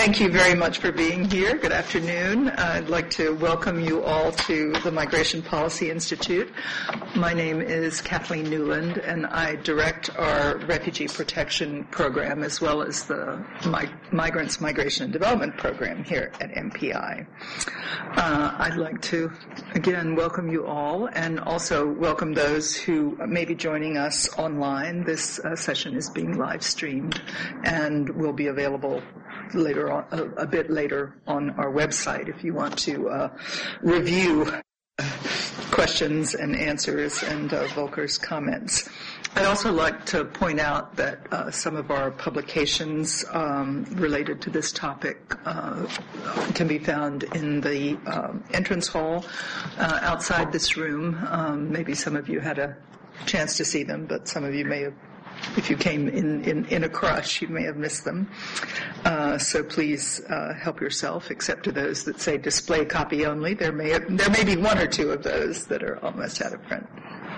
Thank you very much for being here. Good afternoon. I'd like to welcome you all to the Migration Policy Institute. My name is Kathleen Newland, and I direct our Refugee Protection Program as well as the Migrants, Migration and Development Program here at MPI. I'd like to, again, welcome you all and also welcome those who may be joining us online. This session is being live streamed and will be available later on, a bit later on our website if you want to review questions and answers and Volker's comments. I'd also like to point out that some of our publications related to this topic can be found in the entrance hall outside this room. Maybe some of you had a chance to see them, but some of you may have, if you came in a crush, you may have missed them. So please help yourself, except to those that say display copy only. There may be one or two of those that are almost out of print.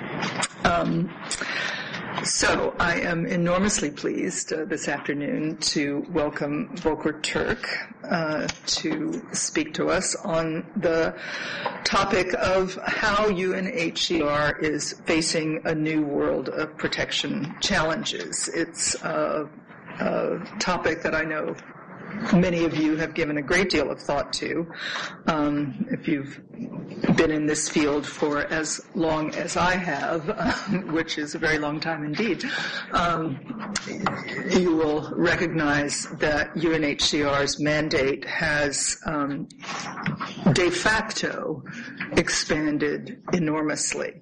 So I am enormously pleased this afternoon to welcome Volker Turk to speak to us on the topic of how UNHCR is facing a new world of protection challenges. It's a topic that I know many of you have given a great deal of thought to. If you've been in this field for as long as I have, which is a very long time indeed, you will recognize that UNHCR's mandate has de facto expanded enormously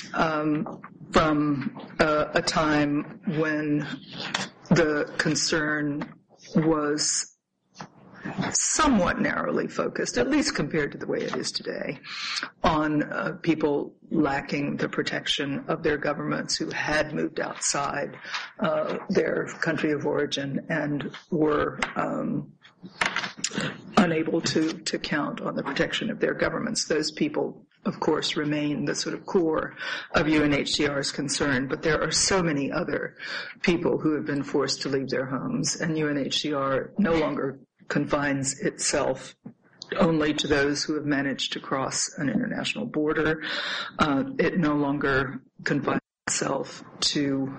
from a time when the concern was somewhat narrowly focused, at least compared to the way it is today, on people lacking the protection of their governments who had moved outside their country of origin and were unable to count on the protection of their governments. Those people, of course, remain the sort of core of UNHCR's concern, but there are so many other people who have been forced to leave their homes, and UNHCR no longer confines itself only to those who have managed to cross an international border. It no longer confines itself to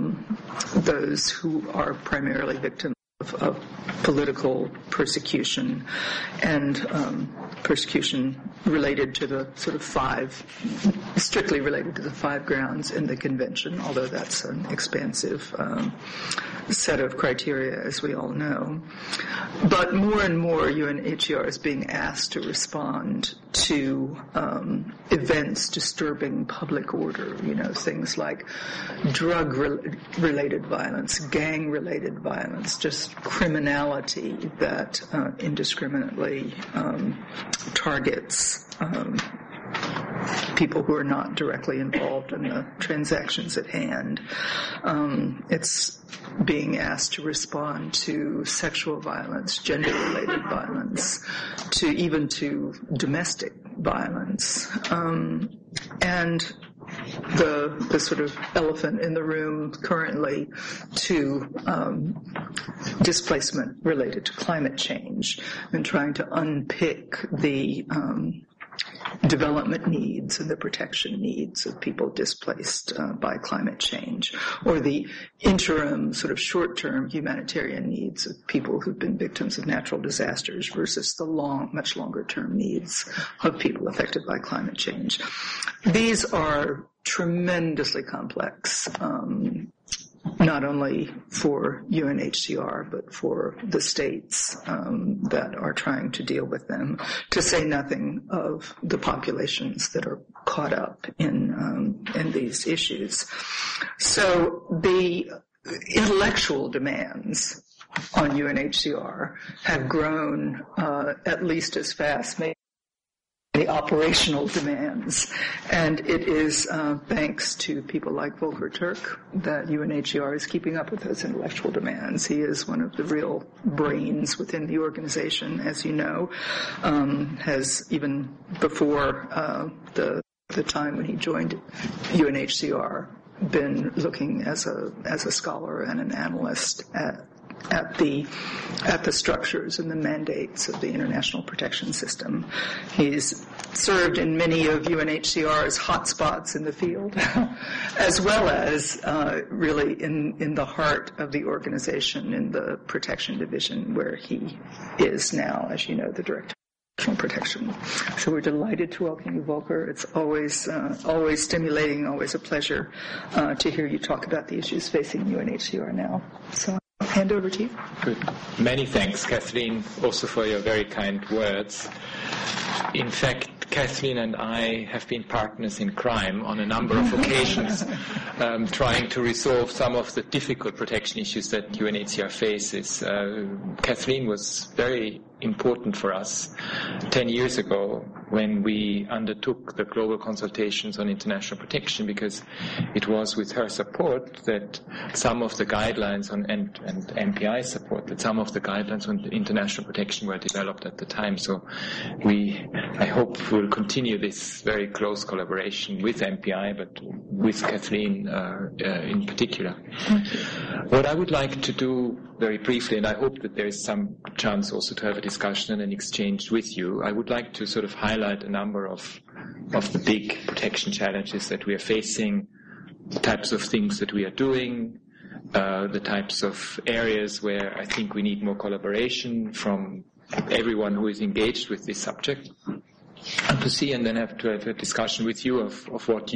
those who are primarily victims of political persecution and persecution related to the sort of strictly related to the 5 grounds in the convention, although that's an expansive set of criteria, as we all know. But more and more UNHCR is being asked to respond to events disturbing public order, things like drug-related violence, gang-related violence, just criminality that indiscriminately targets people who are not directly involved in the transactions at hand. It's being asked to respond to sexual violence, gender-related violence, even to domestic violence. And the sort of elephant in the room currently to displacement related to climate change and trying to unpick the development needs and the protection needs of people displaced by climate change, or the interim sort of short-term humanitarian needs of people who've been victims of natural disasters versus the much longer-term needs of people affected by climate change. These are tremendously complex, not only for UNHCR, but for the states that are trying to deal with them, to say nothing of the populations that are caught up in these issues. So the intellectual demands on UNHCR have grown at least as fast, maybe the operational demands. And it is thanks to people like Volker Turk that UNHCR is keeping up with those intellectual demands. He is one of the real brains within the organization, as you know, has even before the time when he joined UNHCR been looking as a scholar and an analyst at at the structures and the mandates of the international protection system. He's served in many of UNHCR's hotspots in the field, as well as really in the heart of the organization in the protection division, where he is now, as you know, the director of international protection. So we're delighted to welcome you, Volker. It's always stimulating, always a pleasure to hear you talk about the issues facing UNHCR now. So I'll hand over to you. Good. Many thanks, Kathleen, also for your very kind words. In fact, Kathleen and I have been partners in crime on a number of occasions, trying to resolve some of the difficult protection issues that UNHCR faces. Kathleen was very important for us 10 years ago when we undertook the global consultations on international protection, because it was with her support that some of the guidelines and MPI support that some of the guidelines on international protection were developed at the time. So I hope we'll continue this very close collaboration with MPI, but with Kathleen in particular. What I would like to do very briefly, and I hope that there is some chance also to have a discussion and an exchange with you, I would like to sort of highlight a number of the big protection challenges that we are facing, the types of things that we are doing, the types of areas where I think we need more collaboration from everyone who is engaged with this subject, and to see and then have to have a discussion with you of what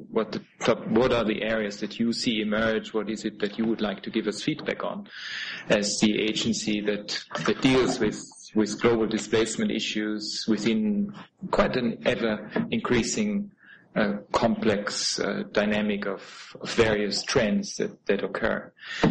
are the areas that you see emerge, what is it that you would like to give us feedback on as the agency that deals with global displacement issues within quite an ever-increasing complex dynamic of various trends that occur.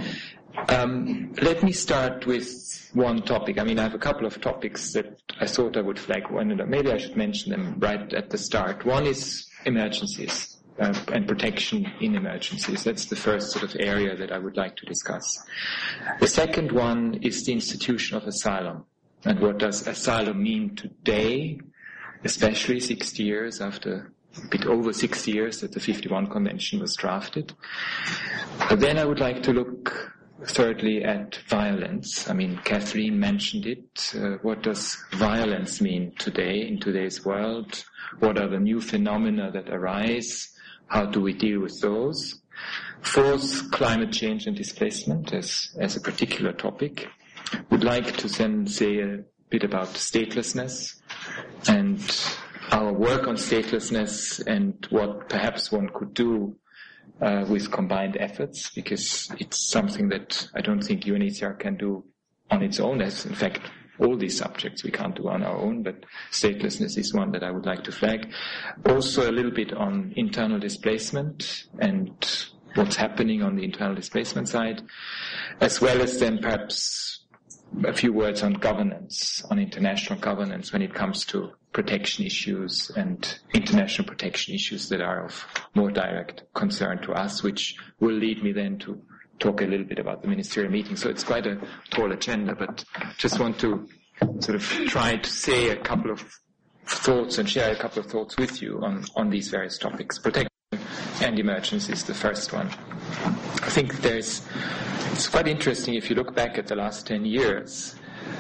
Let me start with one topic. I mean, I have a couple of topics that I thought I would flag. Maybe I should mention them right at the start. One is emergencies and protection in emergencies. That's the first sort of area that I would like to discuss. The second one is the institution of asylum. And what does asylum mean today, especially 60 years after, a bit over 60 years that the 51 Convention was drafted. Then I would like to look thirdly at violence. I mean, Kathleen mentioned it. What does violence mean today, in today's world? What are the new phenomena that arise? How do we deal with those? Fourth, climate change and displacement as a particular topic. Would like to then say a bit about statelessness and our work on statelessness and what perhaps one could do with combined efforts, because it's something that I don't think UNHCR can do on its own. As in fact, all these subjects we can't do on our own, but statelessness is one that I would like to flag. Also a little bit on internal displacement and what's happening on the internal displacement side, as well as then perhaps a few words on governance, on international governance when it comes to protection issues and international protection issues that are of more direct concern to us, which will lead me then to talk a little bit about the ministerial meeting. So it's quite a tall agenda, but just want to sort of try to say a couple of thoughts and share a couple of thoughts with you on these various topics. Protection and emergencies, the first one. I think it's quite interesting if you look back at the last 10 years.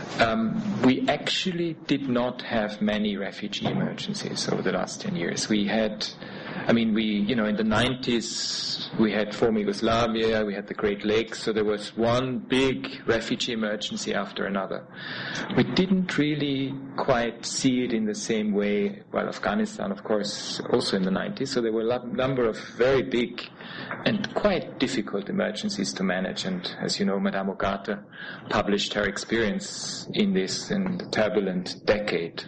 We actually did not have many refugee emergencies over the last 10 years. We had, in the 90s, we had former Yugoslavia, we had the Great Lakes, so there was one big refugee emergency after another. We didn't really quite see it in the same way, well, Afghanistan, of course, also in the 90s, so there were a number of very big and quite difficult emergencies to manage. And as you know, Madame Ogata published her experience in this in the turbulent decade.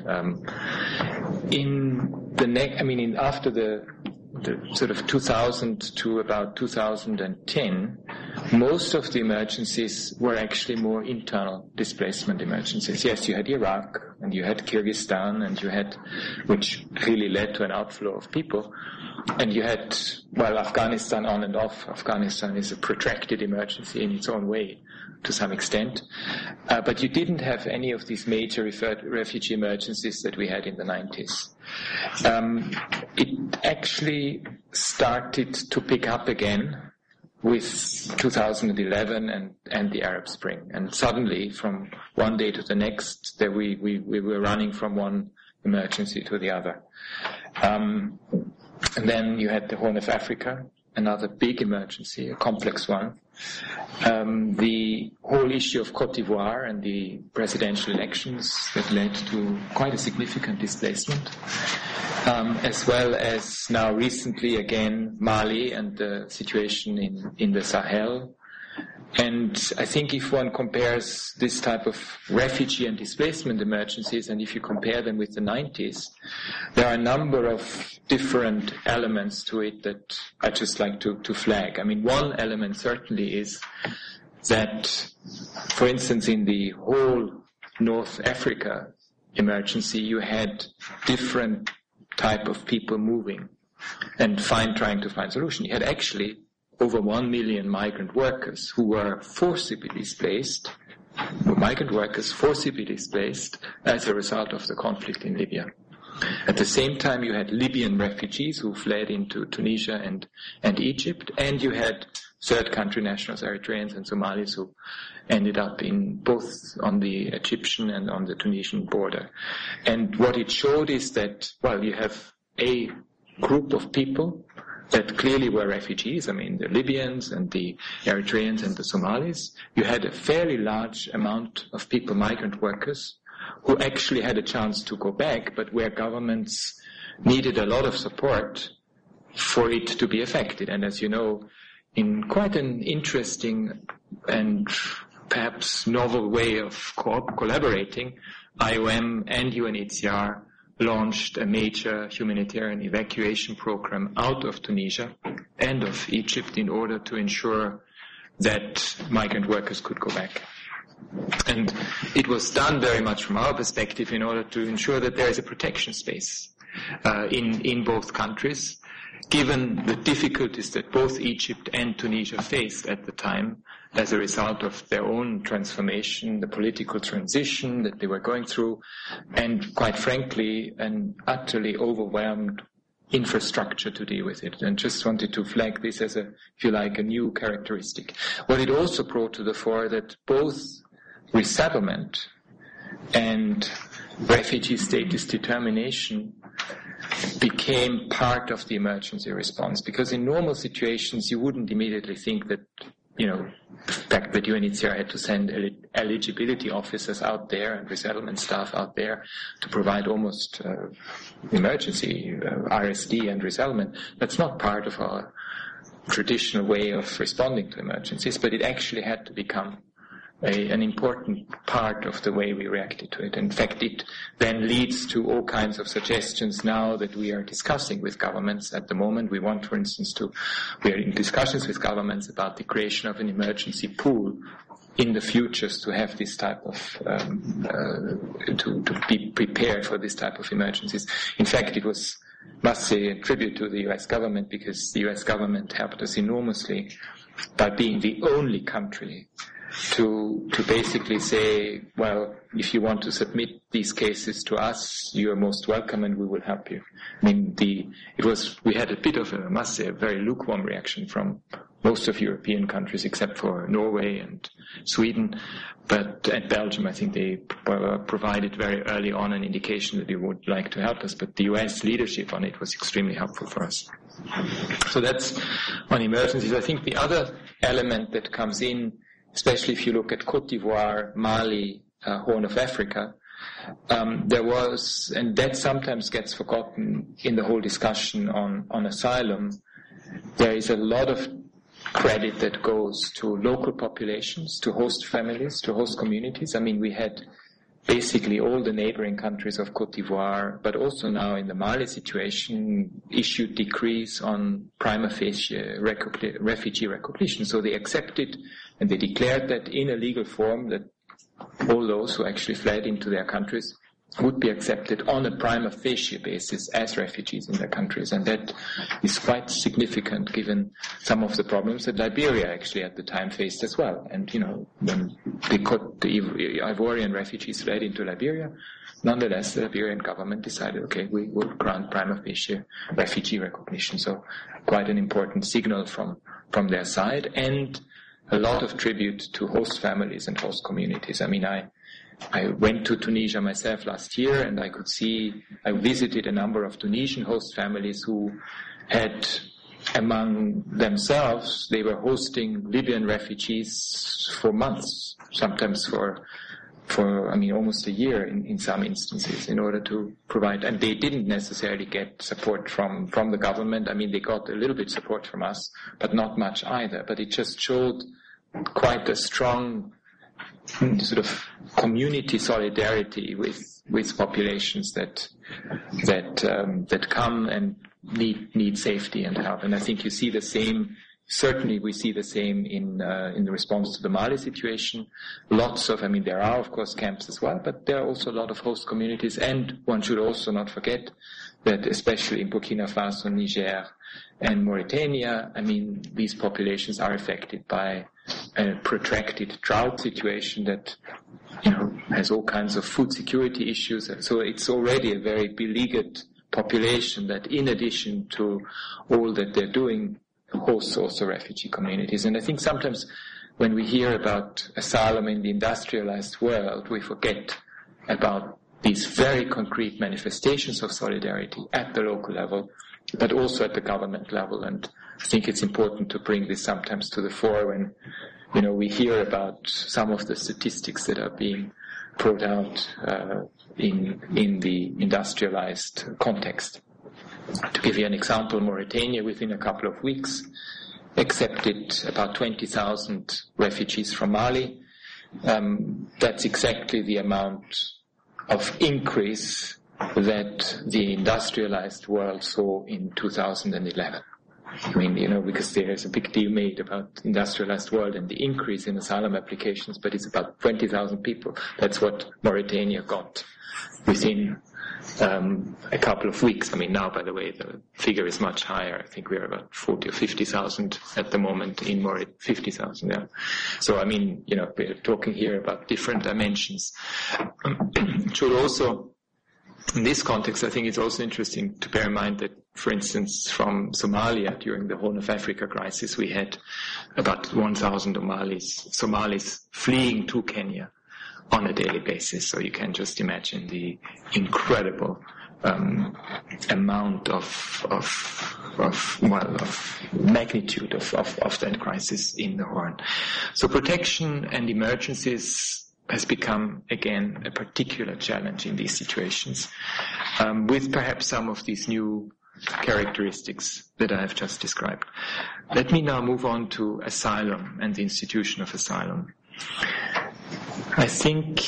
After the sort of 2000 to about 2010, most of the emergencies were actually more internal displacement emergencies. Yes, you had Iraq and you had Kyrgyzstan and you had, which really led to an outflow of people. And you had, Afghanistan on and off. Afghanistan is a protracted emergency in its own way to some extent. But you didn't have any of these major refugee emergencies that we had in the 90s. It actually started to pick up again with 2011 and the Arab Spring. And suddenly, from one day to the next, we were running from one emergency to the other. And then you had the Horn of Africa, another big emergency, a complex one. The whole issue of Côte d'Ivoire and the presidential elections that led to quite a significant displacement, as well as now recently again Mali and the situation in the Sahel. And I think if one compares this type of refugee and displacement emergencies, and if you compare them with the 90s, there are a number of different elements to it that I just like to flag. I mean, one element certainly is that, for instance, in the whole North Africa emergency, you had different type of people moving and trying to find solution. You had actually over 1 million migrant workers who were forcibly displaced, as a result of the conflict in Libya. At the same time, you had Libyan refugees who fled into Tunisia and Egypt, and you had third country nationals, Eritreans and Somalis, who ended up in both on the Egyptian and on the Tunisian border. And what it showed is that, well, you have a group of people that clearly were refugees. I mean, the Libyans and the Eritreans and the Somalis. You had a fairly large amount of people, migrant workers, who actually had a chance to go back, but where governments needed a lot of support for it to be effective. And as you know, in quite an interesting and perhaps novel way of collaborating, IOM and UNHCR launched a major humanitarian evacuation program out of Tunisia and of Egypt in order to ensure that migrant workers could go back. And it was done very much from our perspective in order to ensure that there is a protection space in both countries, given the difficulties that both Egypt and Tunisia faced at the time as a result of their own transformation, the political transition that they were going through, and quite frankly, an utterly overwhelmed infrastructure to deal with it. And just wanted to flag this as a, if you like, a new characteristic. What it also brought to the fore that both resettlement and refugee status determination became part of the emergency response, because in normal situations you wouldn't immediately think that, you know, the fact that UNHCR had to send eligibility officers out there and resettlement staff out there to provide almost emergency RSD and resettlement, that's not part of our traditional way of responding to emergencies, but it actually had to become an important part of the way we reacted to it. In fact, it then leads to all kinds of suggestions now that we are discussing with governments at the moment. We want, for instance, we are in discussions with governments about the creation of an emergency pool in the futures to have this type of, to be prepared for this type of emergencies. In fact, it was, must say, a tribute to the US government, because the US government helped us enormously by being the only country to basically say, well, if you want to submit these cases to us, you are most welcome and we will help you. I mean, we had a bit of a, I must say, a very lukewarm reaction from most of European countries except for Norway and Sweden, but at Belgium I think they provided very early on an indication that they would like to help us, but the US leadership on it was extremely helpful for us. So that's on emergencies. I think the other element that comes in, especially if you look at Côte d'Ivoire, Mali, Horn of Africa, there was, and that sometimes gets forgotten in the whole discussion on asylum, there is a lot of credit that goes to local populations, to host families, to host communities. I mean, we had basically all the neighboring countries of Côte d'Ivoire, but also now in the Mali situation, issued decrees on prima facie refugee recognition. So they accepted and they declared that in a legal form that all those who actually fled into their countries would be accepted on a prima facie basis as refugees in their countries. And that is quite significant given some of the problems that Liberia actually at the time faced as well. And, when the Ivorian refugees fled into Liberia, nonetheless, the Liberian government decided, okay, we will grant prima facie refugee recognition. So quite an important signal from their side, and a lot of tribute to host families and host communities. I mean, I went to Tunisia myself last year, and I visited a number of Tunisian host families who had among themselves, they were hosting Libyan refugees for months, sometimes for almost a year in some instances, in order to provide, and they didn't necessarily get support from the government. I mean, they got a little bit support from us, but not much either. But it just showed quite a strong sort of community solidarity with populations that come and need safety and help. And I think you see the same. Certainly, we see the same in the response to the Mali situation. There are of course camps as well, but there are also a lot of host communities. And one should also not forget that, especially in Burkina Faso, Niger, and Mauritania, these populations are affected by a protracted drought situation that has all kinds of food security issues. So it's already a very beleaguered population that, in addition to all that they're doing, hosts also refugee communities. And I think sometimes when we hear about asylum in the industrialized world, we forget about these very concrete manifestations of solidarity at the local level, but also at the government level. And I think it's important to bring this sometimes to the fore when, we hear about some of the statistics that are being brought out in the industrialized context. To give you an example, Mauritania, within a couple of weeks, accepted about 20,000 refugees from Mali. That's exactly the amount of increase that the industrialized world saw in 2011. Because there's a big deal made about industrialized world and the increase in asylum applications, but it's about 20,000 people. That's what Mauritania got within a couple of weeks. Now, by the way, the figure is much higher. I think we're about 40 or 50,000 at the moment in Mauritania. 50,000, yeah. So, we're talking here about different dimensions. Should also, in this context, I think it's also interesting to bear in mind that, for instance, from Somalia during the Horn of Africa crisis, we had about 1,000 Somalis fleeing to Kenya on a daily basis. So you can just imagine the incredible amount of magnitude of that crisis in the Horn. So protection and emergencies has become, again, a particular challenge in these situations, with perhaps some of these new characteristics that I have just described. Let me now move on to asylum and the institution of asylum. I think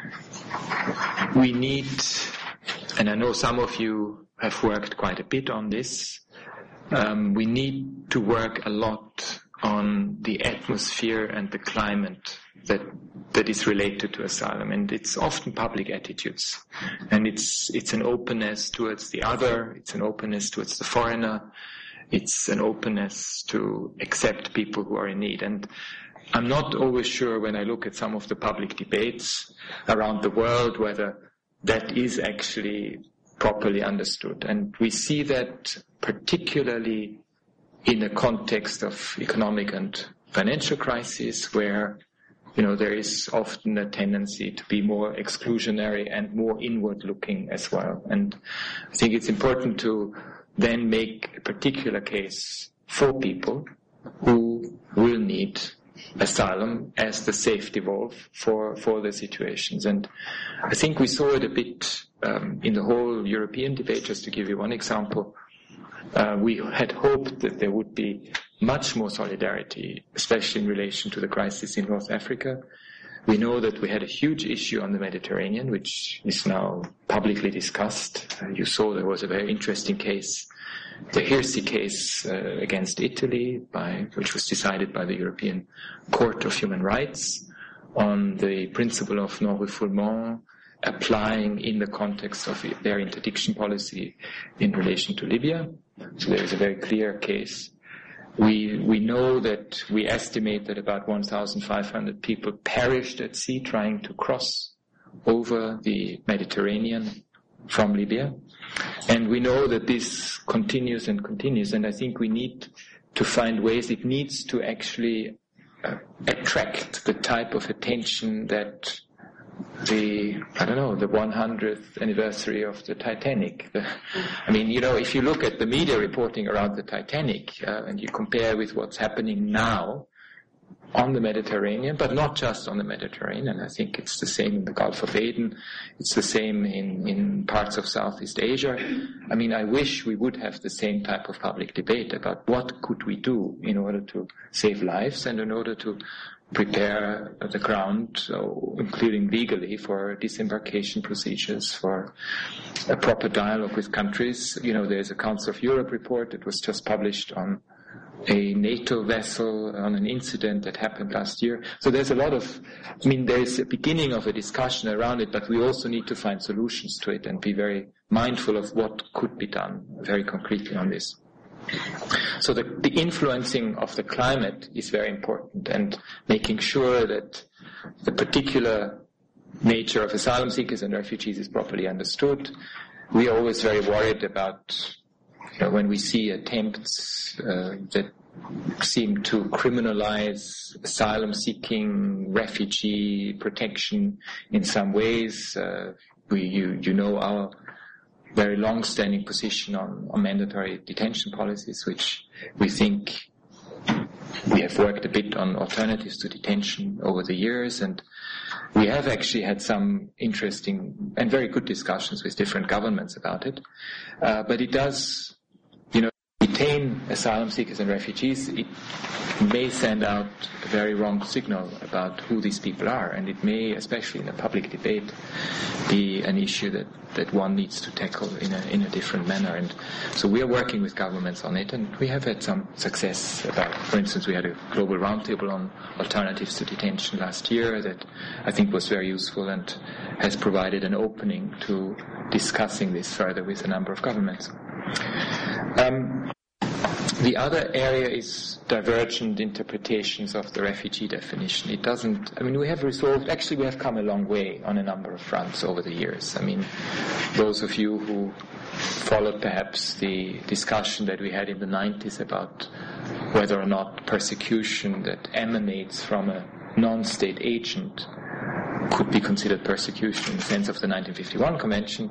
we need, and I know some of you have worked quite a bit on this, we need to work a lot on the atmosphere and the climate that is related to asylum. And it's often public attitudes. And it's an openness towards the other, it's an openness towards the foreigner, it's an openness to accept people who are in need. And I'm not always sure when I look at some of the public debates around the world whether that is actually properly understood. And we see that particularly in a context of economic and financial crisis where, there is often a tendency to be more exclusionary and more inward-looking as well. And I think it's important to then make a particular case for people who will need asylum as the safety valve for the situations. And I think we saw it a bit in the whole European debate. Just to give you one example, we had hoped that there would be much more solidarity, especially in relation to the crisis in North Africa. We know that we had a huge issue on the Mediterranean, which is now publicly discussed. You saw there was a very interesting case, the Hirsi case against Italy, which was decided by the European Court of Human Rights on the principle of non-refoulement applying in the context of their interdiction policy in relation to Libya. So there is a very clear case. We know that we estimate that about 1,500 people perished at sea trying to cross over the Mediterranean from Libya. And we know that this continues and continues, and I think we need to find ways. It needs to actually attract the type of attention that the 100th anniversary of the Titanic. If you look at the media reporting around the Titanic and you compare with what's happening now on the Mediterranean, but not just on the Mediterranean. I think it's the same in the Gulf of Aden. It's the same in parts of Southeast Asia. I wish we would have the same type of public debate about what could we do in order to save lives and in order to prepare the ground, so including legally, for disembarkation procedures, for a proper dialogue with countries. There's a Council of Europe report that was just published on a NATO vessel, on an incident that happened last year. So there's a lot of, there's a beginning of a discussion around it, but we also need to find solutions to it and be very mindful of what could be done very concretely on this. So the influencing of the climate is very important, and making sure that the particular nature of asylum seekers and refugees is properly understood. We are always very worried about when we see attempts that seem to criminalize asylum-seeking, refugee protection in some ways. Our very long-standing position on mandatory detention policies, which we think we have worked a bit on alternatives to detention over the years, and we have actually had some interesting and very good discussions with different governments about it. But it does, detain asylum seekers and refugees. It may send out a very wrong signal about who these people are, and it may, especially in a public debate, be an issue that one needs to tackle in a different manner. And so we are working with governments on it, and we have had some success for instance, we had a global roundtable on alternatives to detention last year that I think was very useful and has provided an opening to discussing this further with a number of governments. The other area is divergent interpretations of the refugee definition. It doesn't, we have come a long way on a number of fronts over the years. Those of you who followed perhaps the discussion that we had in the 90s about whether or not persecution that emanates from a non-state agent could be considered persecution in the sense of the 1951 Convention.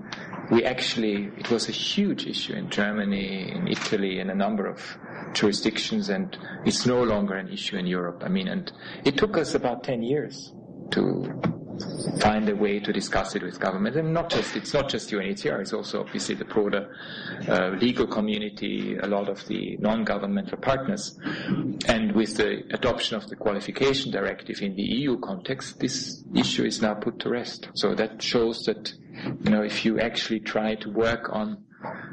It was a huge issue in Germany, in Italy, in a number of jurisdictions, and it's no longer an issue in Europe. And it took us about 10 years to find a way to discuss it with government. And it's not just UNHCR, it's also obviously the broader legal community, a lot of the non-governmental partners. And with the adoption of the Qualification Directive in the EU context, this issue is now put to rest. So that shows that, if you actually try to work on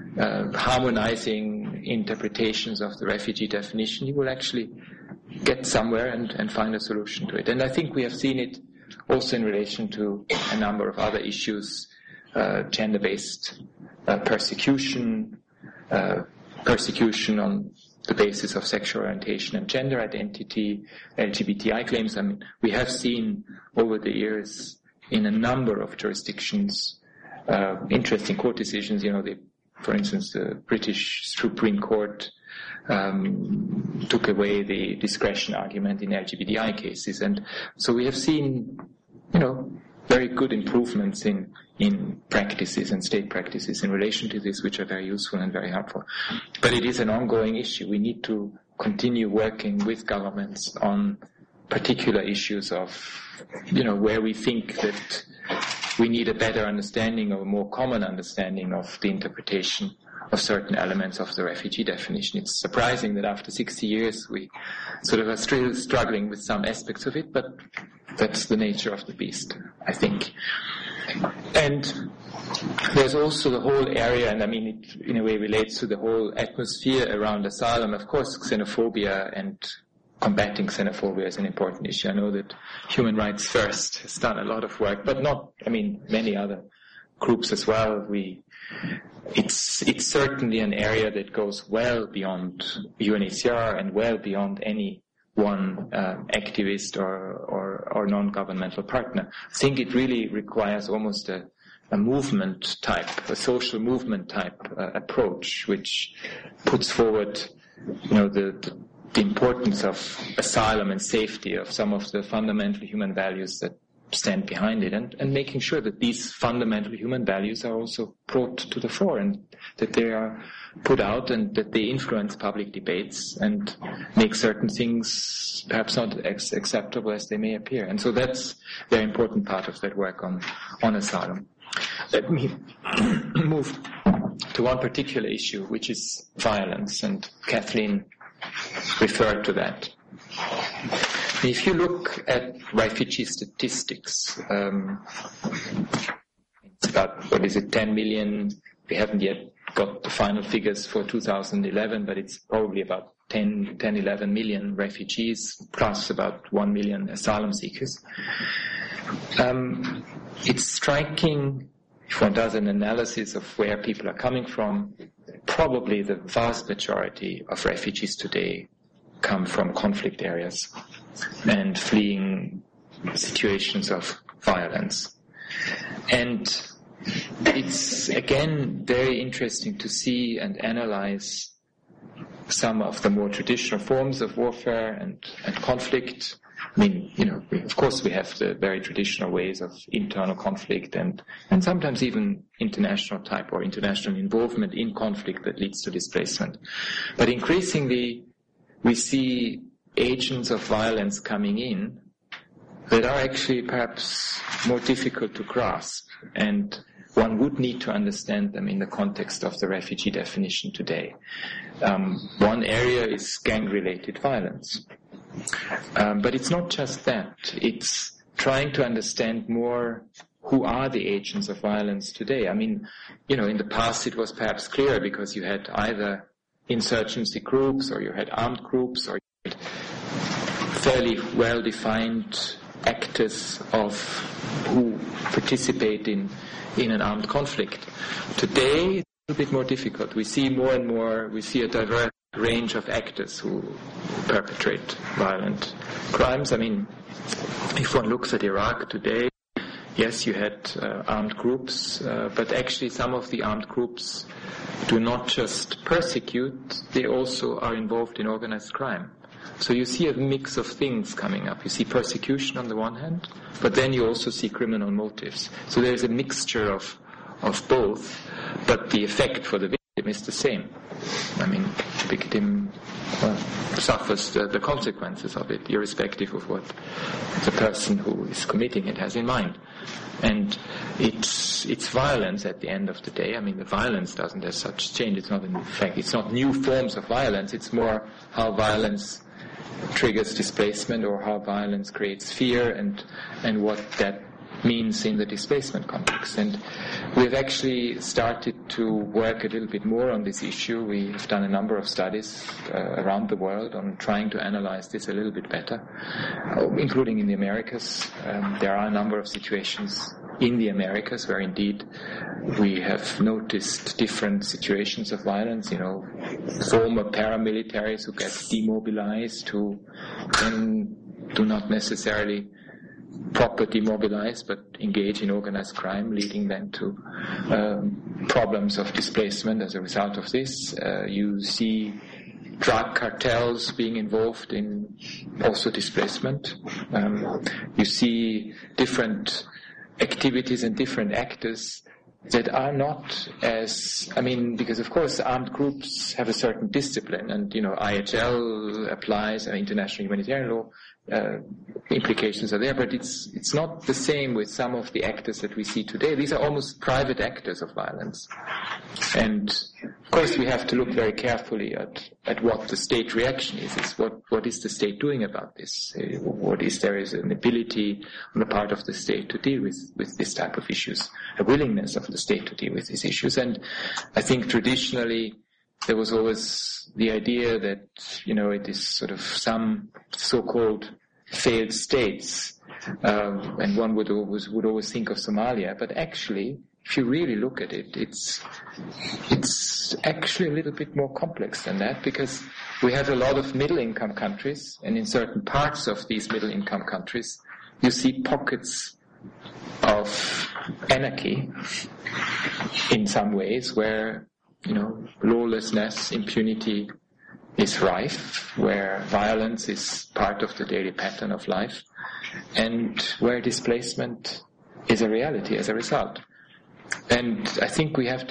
harmonizing interpretations of the refugee definition, you will actually get somewhere and find a solution to it. And I think we have seen it also in relation to a number of other issues, gender-based persecution, persecution on the basis of sexual orientation and gender identity, LGBTI claims. We have seen over the years in a number of jurisdictions interesting court decisions. For instance, the British Supreme Court took away the discretion argument in LGBTI cases. And so we have seen, very good improvements in practices and state practices in relation to this, which are very useful and very helpful. But it is an ongoing issue. We need to continue working with governments on particular issues of, where we think that we need a better understanding or a more common understanding of the interpretation of certain elements of the refugee definition. It's surprising that after 60 years we sort of are still struggling with some aspects of it, but that's the nature of the beast, I think. And there's also the whole area, and it in a way relates to the whole atmosphere around asylum. Of course, xenophobia and combating xenophobia is an important issue. I know that Human Rights First has done a lot of work, but many other groups as well. It's certainly an area that goes well beyond UNHCR and well beyond any one activist or non-governmental partner. I think it really requires almost a movement type, a social movement type approach, which puts forward, the importance of asylum and safety, of some of the fundamental human values that stand behind it, and making sure that these fundamental human values are also brought to the fore, and that they are put out, and that they influence public debates and make certain things perhaps not as acceptable as they may appear. And so that's a very important part of that work on asylum. Let me move to one particular issue, which is violence, and Kathleen referred to that. If you look at refugee statistics, it's about, 10 million? We haven't yet got the final figures for 2011, but it's probably about 11 million refugees, plus about 1 million asylum seekers. It's striking, if one does an analysis of where people are coming from, probably the vast majority of refugees today come from conflict areas and fleeing situations of violence. And it's, again, very interesting to see and analyze some of the more traditional forms of warfare and conflict. I mean, of course we have the very traditional ways of internal conflict and sometimes even international type or international involvement in conflict that leads to displacement. But increasingly, we see agents of violence coming in that are actually perhaps more difficult to grasp, and one would need to understand them in the context of the refugee definition today. One area is gang-related violence. But it's not just that. It's trying to understand more who are the agents of violence today. I mean, in the past it was perhaps clear because you had either insurgency groups or you had armed groups or you had fairly well-defined actors of who participate in an armed conflict. Today, it's a bit more difficult. We see more and more, we see a diverse range of actors who perpetrate violent crimes. I mean, if one looks at Iraq today, yes, you had armed groups, but actually some of the armed groups do not just persecute, they also are involved in organized crime. So you see a mix of things coming up. You see persecution on the one hand, but then you also see criminal motives. So there's a mixture of both, but the effect for the victim is the same. I mean, the victim suffers the consequences of it, irrespective of what the person who is committing it has in mind. And it's violence at the end of the day. I mean, the violence doesn't as such change. It's not, in fact, it's not new forms of violence. It's more how violence triggers displacement or how violence creates fear and what that means in the displacement context. And we've actually started to work a little bit more on this issue. We have done a number of studies around the world on trying to analyze this a little bit better, including in the Americas. There are a number of situations in the Americas where indeed we have noticed different situations of violence, former paramilitaries who get demobilized, who then do not necessarily proper demobilize, but engage in organized crime, leading then to problems of displacement as a result of this. You see drug cartels being involved in also displacement. You see different activities and different actors that are not as, because of course armed groups have a certain discipline and, IHL applies, international humanitarian law, implications are there, but it's not the same with some of the actors that we see today. These are almost private actors of violence. And of course we have to look very carefully at what the state reaction is. What is the state doing about this? What is there is an ability on the part of the state to deal with this type of issues, a willingness of the state to deal with these issues. And I think traditionally there was always the idea that, it is sort of some so-called failed states, and one would always think of Somalia. But actually, if you really look at it, it's actually a little bit more complex than that, because we have a lot of middle-income countries, and in certain parts of these middle-income countries, you see pockets of anarchy in some ways where, lawlessness, impunity is rife, where violence is part of the daily pattern of life, and where displacement is a reality as a result. And I think we have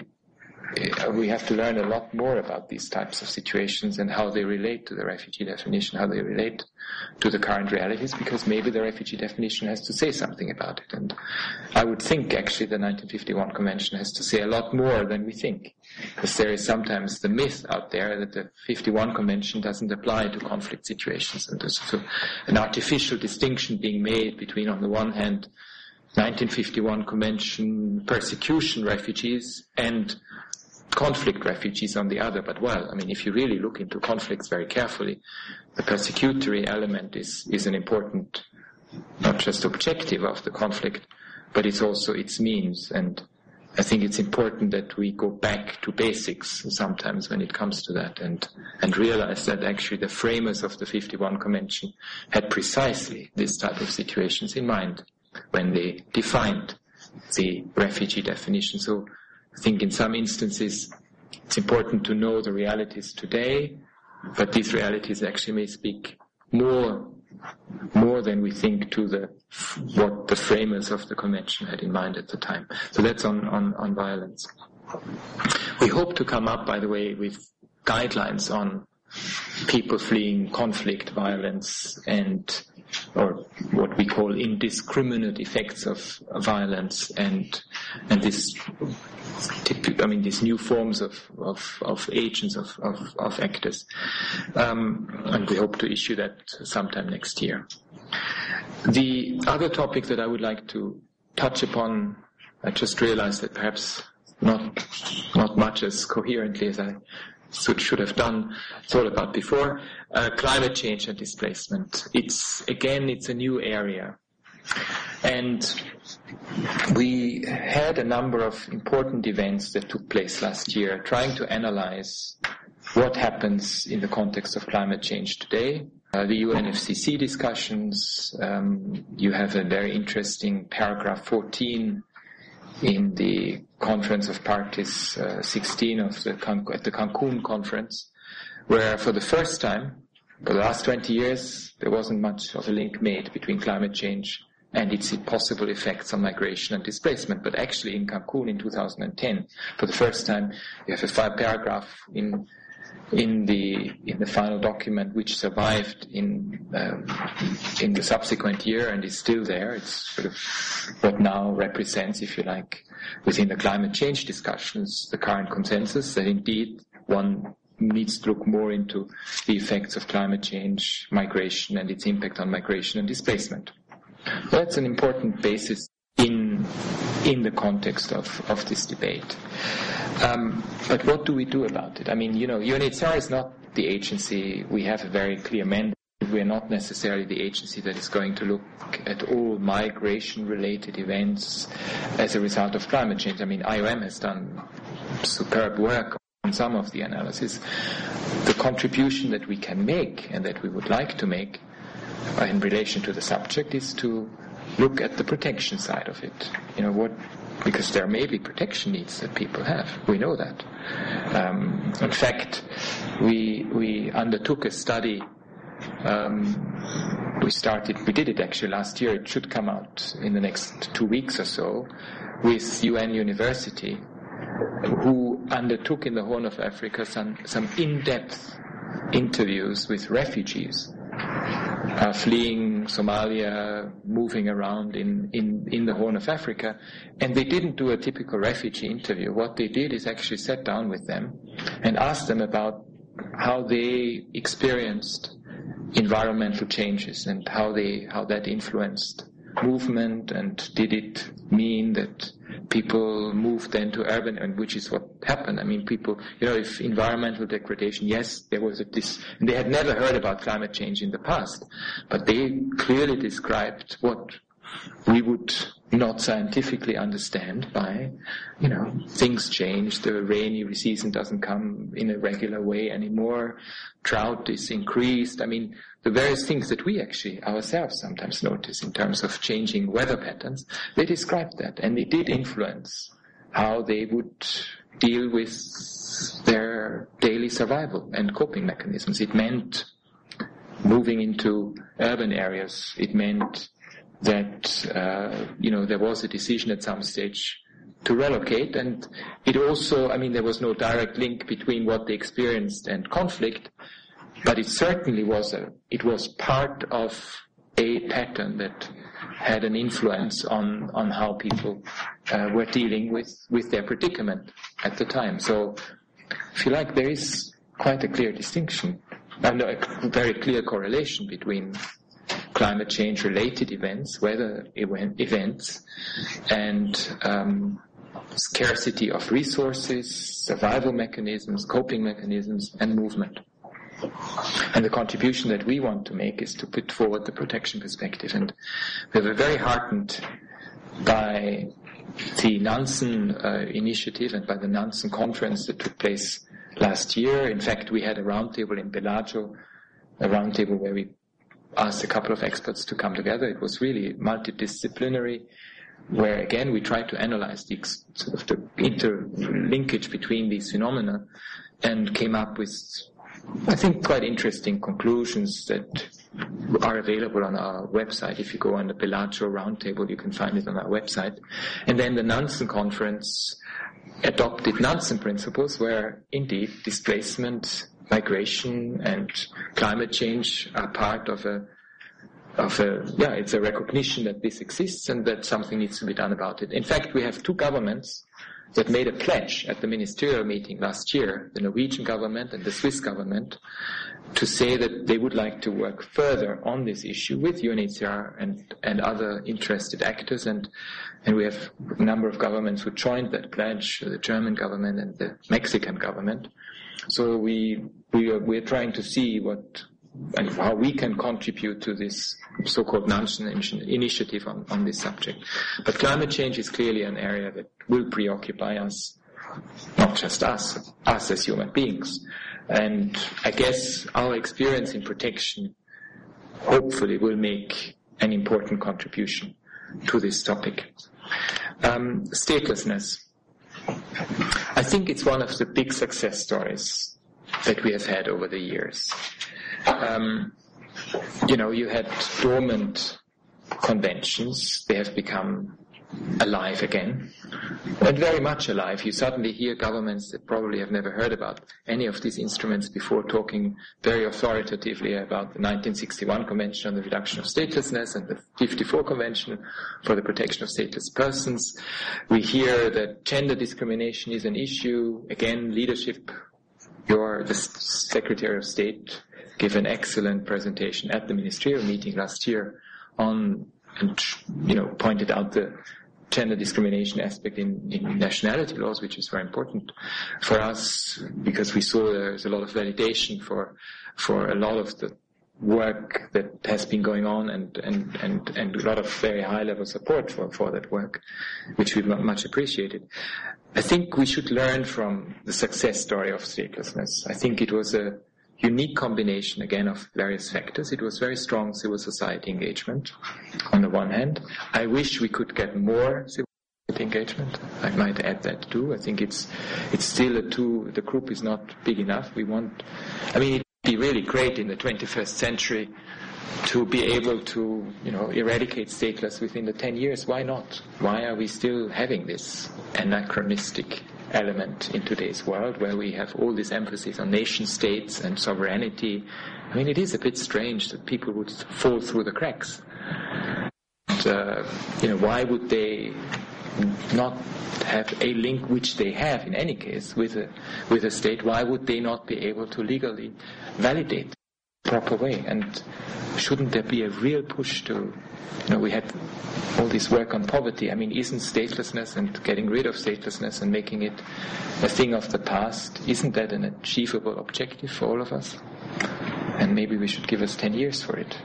to learn a lot more about these types of situations and how they relate to the refugee definition, how they relate to the current realities, because maybe the refugee definition has to say something about it. And I would think actually the 1951 Convention has to say a lot more than we think, because there is sometimes the myth out there that the 51 Convention doesn't apply to conflict situations, and there's sort of an artificial distinction being made between, on the one hand, 1951 Convention persecution refugees and conflict refugees on the other. But if you really look into conflicts very carefully, the persecutory element is an important, not just objective of the conflict, but it's also its means. And I think it's important that we go back to basics sometimes when it comes to that, and realize that actually the framers of the 51 Convention had precisely this type of situations in mind when they defined the refugee definition. So I think in some instances it's important to know the realities today, but these realities actually may speak more than we think to what the framers of the convention had in mind at the time. So that's on violence. We hope to come up, by the way, with guidelines on people fleeing conflict, violence, or what we call indiscriminate effects of violence, and these new forms of agents, of actors. And we hope to issue that sometime next year. The other topic that I would like to touch upon, I just realized that perhaps not much as coherently as I should have done, thought about before, climate change and displacement. It's a new area. And we had a number of important events that took place last year, trying to analyze what happens in the context of climate change today. The UNFCCC discussions, you have a very interesting paragraph 14 in the Conference of Parties 16 at the Cancun conference, where for the first time, for the last 20 years, there wasn't much of a link made between climate change and its possible effects on migration and displacement. But actually in Cancun in 2010, for the first time, you have a paragraph in the final document which survived in the subsequent year and is still there. It's sort of what now represents, if you like, within the climate change discussions, the current consensus that indeed one needs to look more into the effects of climate change, migration, and its impact on migration and displacement. That's an important basis in the context of this debate. But what do we do about it? UNHCR is not the agency. We have a very clear mandate. We're not necessarily the agency that is going to look at all migration-related events as a result of climate change. IOM has done superb work on some of the analysis. The contribution that we can make and that we would like to make in relation to the subject is to look at the protection side of it. Because there may be protection needs that people have. We know that. In fact, we undertook a study. We did it actually last year. It should come out in the next 2 weeks or so, with UN University, who undertook in the Horn of Africa some in-depth interviews with refugees fleeing Somalia, moving around in the Horn of Africa. And they didn't do a typical refugee interview. What they did is actually sat down with them and asked them about how they experienced environmental changes and how that influenced movement, and did it mean that people moved then to urban, and which is what happened. I mean, people, if environmental degradation, yes, there was and they had never heard about climate change in the past, but they clearly described what we would not scientifically understand by, things change, the rainy season doesn't come in a regular way anymore, drought is increased. I mean, the various things that we actually ourselves sometimes notice in terms of changing weather patterns, they described that, and it did influence how they would deal with their daily survival and coping mechanisms. It meant moving into urban areas. It meant that, there was a decision at some stage to relocate, and it also, there was no direct link between what they experienced and conflict, but it certainly was part of a pattern that had an influence on how people were dealing with their predicament at the time. So I feel like there is quite a clear distinction and a very clear correlation between climate change related events, weather events, and scarcity of resources, survival mechanisms, coping mechanisms, and movement. And the contribution that we want to make is to put forward the protection perspective. And we were very heartened by the Nansen initiative and by the Nansen conference that took place last year. In fact, we had a roundtable in Bellagio, a roundtable where we asked a couple of experts to come together. It was really multidisciplinary, where again we tried to analyze the interlinkage between these phenomena and came up with, I think, quite interesting conclusions that are available on our website. If you go on the Bellagio roundtable, you can find it on our website. And then the Nansen conference adopted Nansen principles, where indeed displacement, migration, and climate change are part of it's a recognition that this exists and that something needs to be done about it. In fact, we have two governments that made a pledge at the ministerial meeting last year, the Norwegian government and the Swiss government, to say that they would like to work further on this issue with UNHCR and other interested actors. And we have a number of governments who joined that pledge, the German government and the Mexican government. So we're trying to see what and how we can contribute to this so-called Nansen initiative on this subject. But climate change is clearly an area that will preoccupy us, not just us as human beings. And I guess our experience in protection hopefully will make an important contribution to this topic. Statelessness. I think it's one of the big success stories that we have had over the years. You had dormant conventions. They have become alive again, and very much alive. You suddenly hear governments that probably have never heard about any of these instruments before talking very authoritatively about the 1961 Convention on the Reduction of Statelessness and the 54 Convention for the Protection of Stateless Persons. We hear that gender discrimination is an issue. Again, leadership. The Secretary of State gave an excellent presentation at the ministerial meeting last year pointed out the gender discrimination aspect in nationality laws, which is very important for us because we saw there's a lot of validation for a lot of the work that has been going on and a lot of very high level support for that work, which we much appreciated. I think we should learn from the success story of statelessness. I think it was a unique combination, again, of various factors. It was very strong civil society engagement on the one hand. I wish we could get more civil society engagement. I might add that too. I think it's still the group is not big enough. It'd be really great in the 21st century to be able to, eradicate stateless within the 10 years. Why not? Why are we still having this anachronistic element in today's world where we have all this emphasis on nation states and sovereignty? It is a bit strange that people would fall through the cracks. And, why would they not have a link, which they have in any case, with a state? Why would they not be able to legally validate proper way. And shouldn't there be a real push to, we had all this work on poverty. I mean, isn't statelessness and getting rid of statelessness and making it a thing of the past, isn't that an achievable objective for all of us? And maybe we should give us 10 years for it.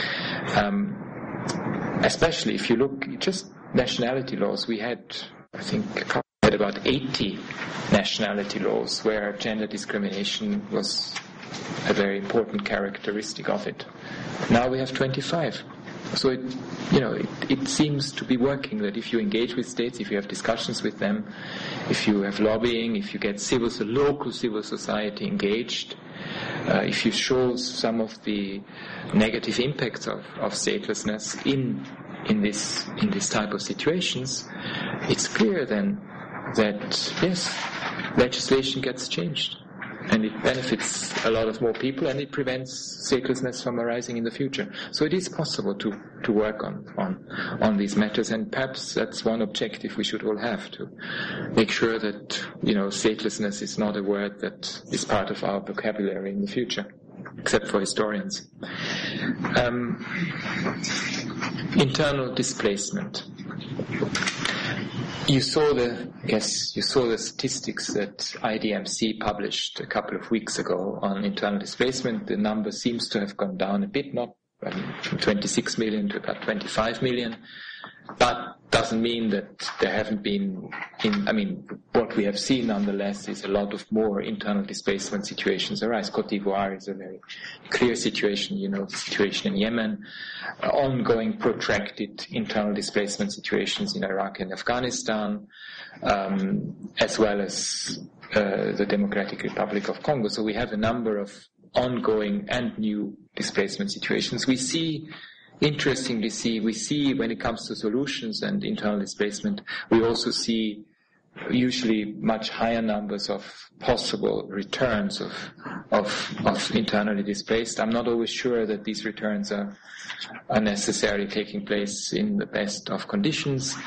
Especially if you look, just nationality laws, we had, I think, about 80 nationality laws where gender discrimination was a very important characteristic of it. Now we have 25. So it seems to be working, that if you engage with states, if you have discussions with them, if you have lobbying, if you get local civil society engaged, if you show some of the negative impacts of statelessness in this type of situations, it's clear then that yes, legislation gets changed. And it benefits a lot of more people, and it prevents statelessness from arising in the future. So it is possible to work on these matters, and perhaps that's one objective we should all have, to make sure that statelessness is not a word that is part of our vocabulary in the future, except for historians. Internal displacement. You saw the statistics that IDMC published a couple of weeks ago on internal displacement. The number seems to have gone down a bit, from 26 million to about 25 million. But doesn't mean that there haven't been, what we have seen nonetheless is a lot of more internal displacement situations arise. Côte d'Ivoire is a very clear situation, the situation in Yemen, ongoing protracted internal displacement situations in Iraq and Afghanistan, as well as the Democratic Republic of Congo. So we have a number of ongoing and new displacement situations. We see when it comes to solutions and internal displacement, we also see usually much higher numbers of possible returns of internally displaced. I'm not always sure that these returns are necessarily taking place in the best of conditions.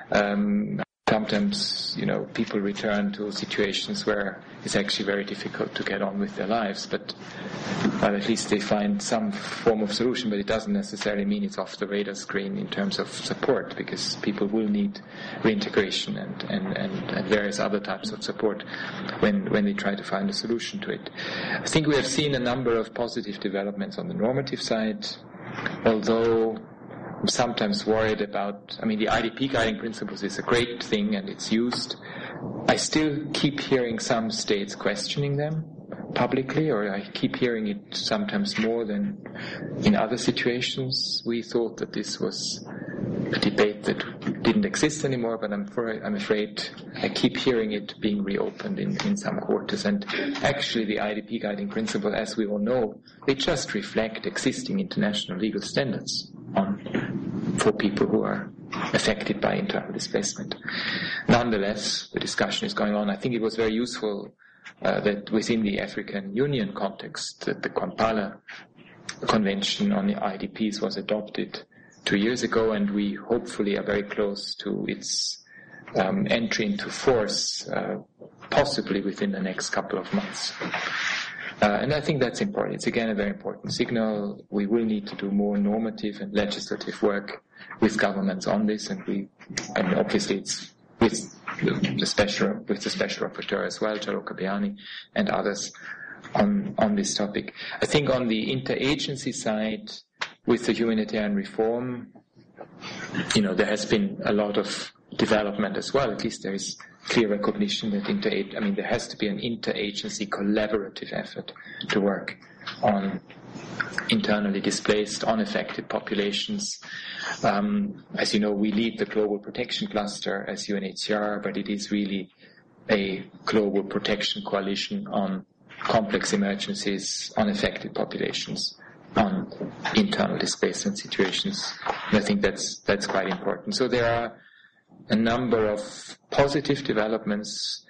Sometimes, people return to situations where it's actually very difficult to get on with their lives, but at least they find some form of solution, but it doesn't necessarily mean it's off the radar screen in terms of support, because people will need reintegration and various other types of support when they try to find a solution to it. I think we have seen a number of positive developments on the normative side, although I'm sometimes worried about, the IDP guiding principles is a great thing and it's used. I still keep hearing some states questioning them publicly, or I keep hearing it sometimes more than in other situations. We thought that this was a debate that didn't exist anymore, but I'm afraid I keep hearing it being reopened in some quarters. And actually the IDP guiding principle, as we all know, they just reflect existing international legal standards for people who are affected by internal displacement. Nonetheless, the discussion is going on. I think it was very useful that within the African Union context, that the Kampala Convention on the IDPs was adopted 2 years ago, and we hopefully are very close to its entry into force, possibly within the next couple of months. And I think that's important. It's again a very important signal. We will need to do more normative and legislative work with governments on this, and obviously it's with the special rapporteur as well, Jalo Kabiani, and others on this topic. I think on the interagency side, with the humanitarian reform, there has been a lot of development as well. At least there is clear recognition that there has to be an interagency collaborative effort to work on internally displaced, unaffected populations. As you know, we lead the Global Protection Cluster as UNHCR, but it is really a global protection coalition on complex emergencies, unaffected populations, on internal displacement situations. And I think that's quite important. So there are a number of positive developments,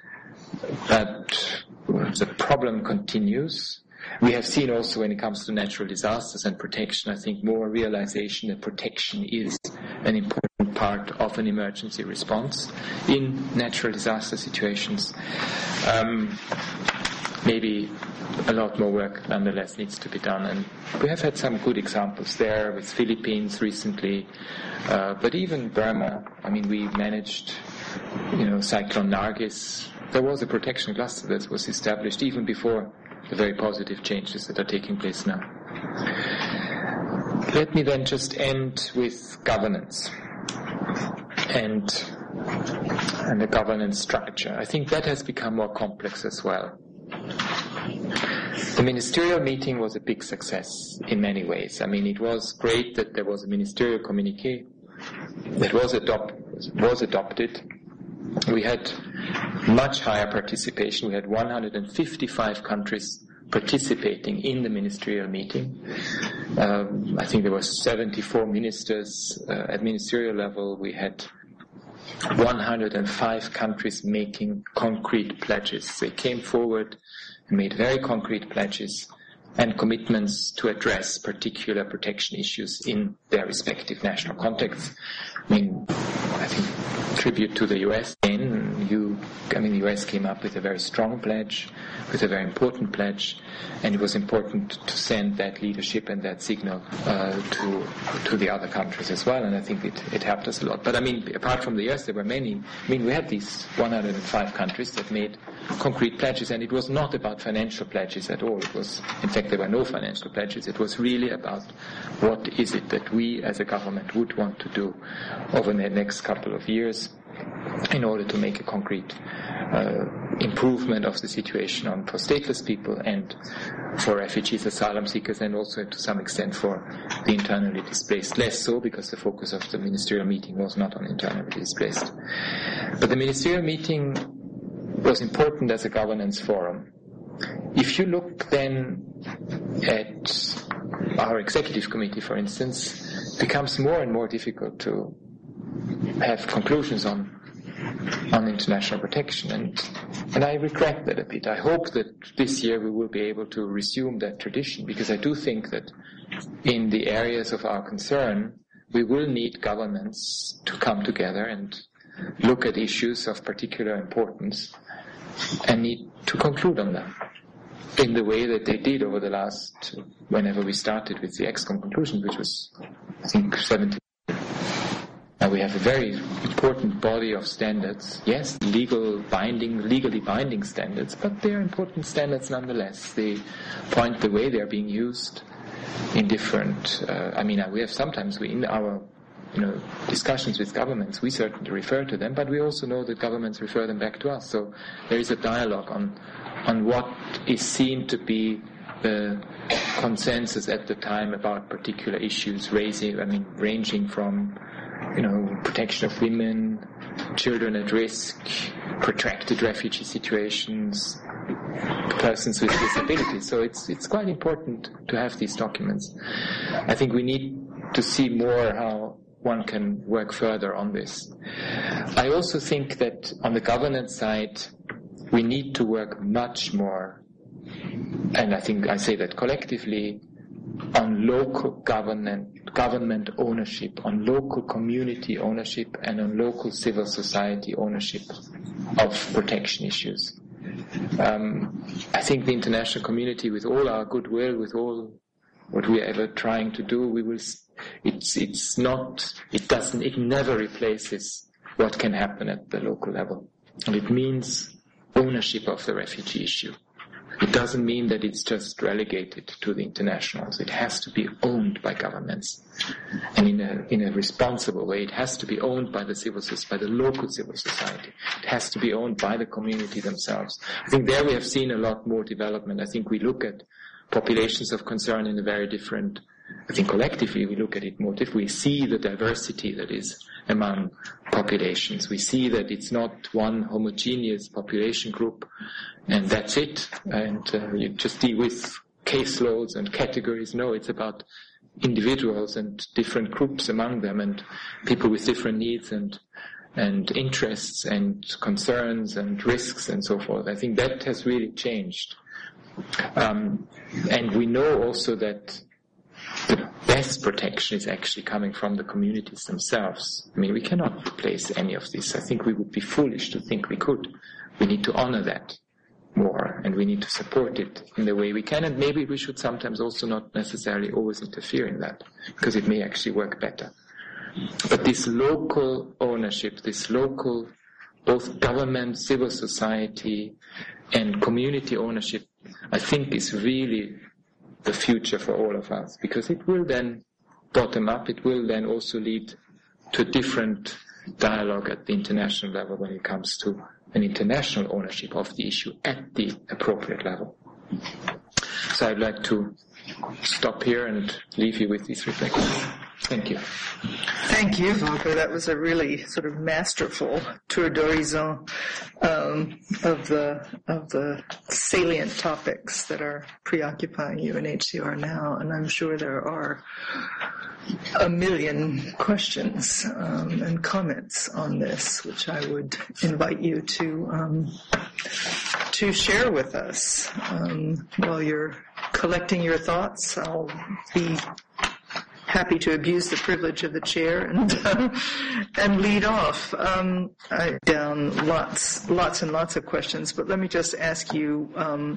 but the problem continues. We have seen also when it comes to natural disasters and protection, I think more realization that protection is an important part of an emergency response in natural disaster situations. maybe a lot more work nonetheless needs to be done. And we have had some good examples there with Philippines recently, but even Burma. I mean, we managed, Cyclone Nargis. There was a protection cluster that was established even before the very positive changes that are taking place now. Let me then just end with governance and the governance structure. I think that has become more complex as well. The ministerial meeting was a big success in many ways. I mean, it was great that there was a ministerial communique that was adopted. We had much higher participation. We had 155 countries participating in the ministerial meeting. I think there were 74 ministers at ministerial level. We had 105 countries making concrete pledges. They came forward and made very concrete pledges and commitments to address particular protection issues in their respective national contexts. I think tribute to the US. The US came up with a very strong pledge, with a very important pledge, and it was important to send that leadership and that signal to the other countries as well, and I think it helped us a lot. But apart from the US, there were many. We had these 105 countries that made concrete pledges, and it was not about financial pledges at all. In fact, there were no financial pledges. It was really about what is it that we as a government would want to do over the next couple of years in order to make a concrete improvement of the situation for stateless people and for refugees, asylum seekers, and also to some extent for the internally displaced. Less so because the focus of the ministerial meeting was not on internally displaced. But the ministerial meeting was important as a governance forum. If you look then at our executive committee, for instance, it becomes more and more difficult to have conclusions on international protection, and I regret that a bit. I hope that this year we will be able to resume that tradition, because I do think that in the areas of our concern, we will need governments to come together and look at issues of particular importance and need to conclude on them in the way that they did over the last, whenever we started with the ExCom conclusion, which was, I think, 70. Now we have a very important body of standards. Yes, legally binding standards, but they are important standards nonetheless. They point the way they are being used in different. We have sometimes in our discussions with governments, we certainly refer to them, but we also know that governments refer them back to us. So there is a dialogue on what is seen to be the consensus at the time about particular issues, ranging from protection of women, children at risk, protracted refugee situations, persons with disabilities. So it's quite important to have these documents. I think we need to see more how one can work further on this. I also think that on the governance side, we need to work much more, and I think I say that collectively, on local government ownership, on local community ownership, and on local civil society ownership of protection issues. I think the international community, with all our goodwill, with all what we are ever trying to do, it never replaces what can happen at the local level. And it means ownership of the refugee issue. It doesn't mean that it's just relegated to the internationals. It has to be owned by governments, and in a responsible way. It has to be owned by the local civil society. It has to be owned by the community themselves. I think there we have seen a lot more development. I think we look at populations of concern in a very different. I think collectively we look at it more differently. We see the diversity that is among populations. We see that it's not one homogeneous population group, and that's it. And you just deal with caseloads and categories. No, it's about individuals and different groups among them, and people with different needs and interests and concerns and risks and so forth. I think that has really changed. And we know also that the best protection is actually coming from the communities themselves. We cannot replace any of this. I think we would be foolish to think we could. We need to honor that. more, and we need to support it in the way we can, and maybe we should sometimes also not necessarily always interfere in that, because it may actually work better. But this local ownership, this local both government, civil society, and community ownership, I think is really the future for all of us, because it will then bottom up, it will then also lead to a different dialogue at the international level when it comes to an international ownership of the issue at the appropriate level. So I'd like to stop here and leave you with these reflections. Thank you. Thank you, Volker. That was a really sort of masterful tour d'horizon of the salient topics that are preoccupying UNHCR now, and I'm sure there are a million questions and comments on this, which I would invite you to share with us. While you're collecting your thoughts, I'll be happy to abuse the privilege of the chair and lead off. I down lots and lots of questions, but let me just ask you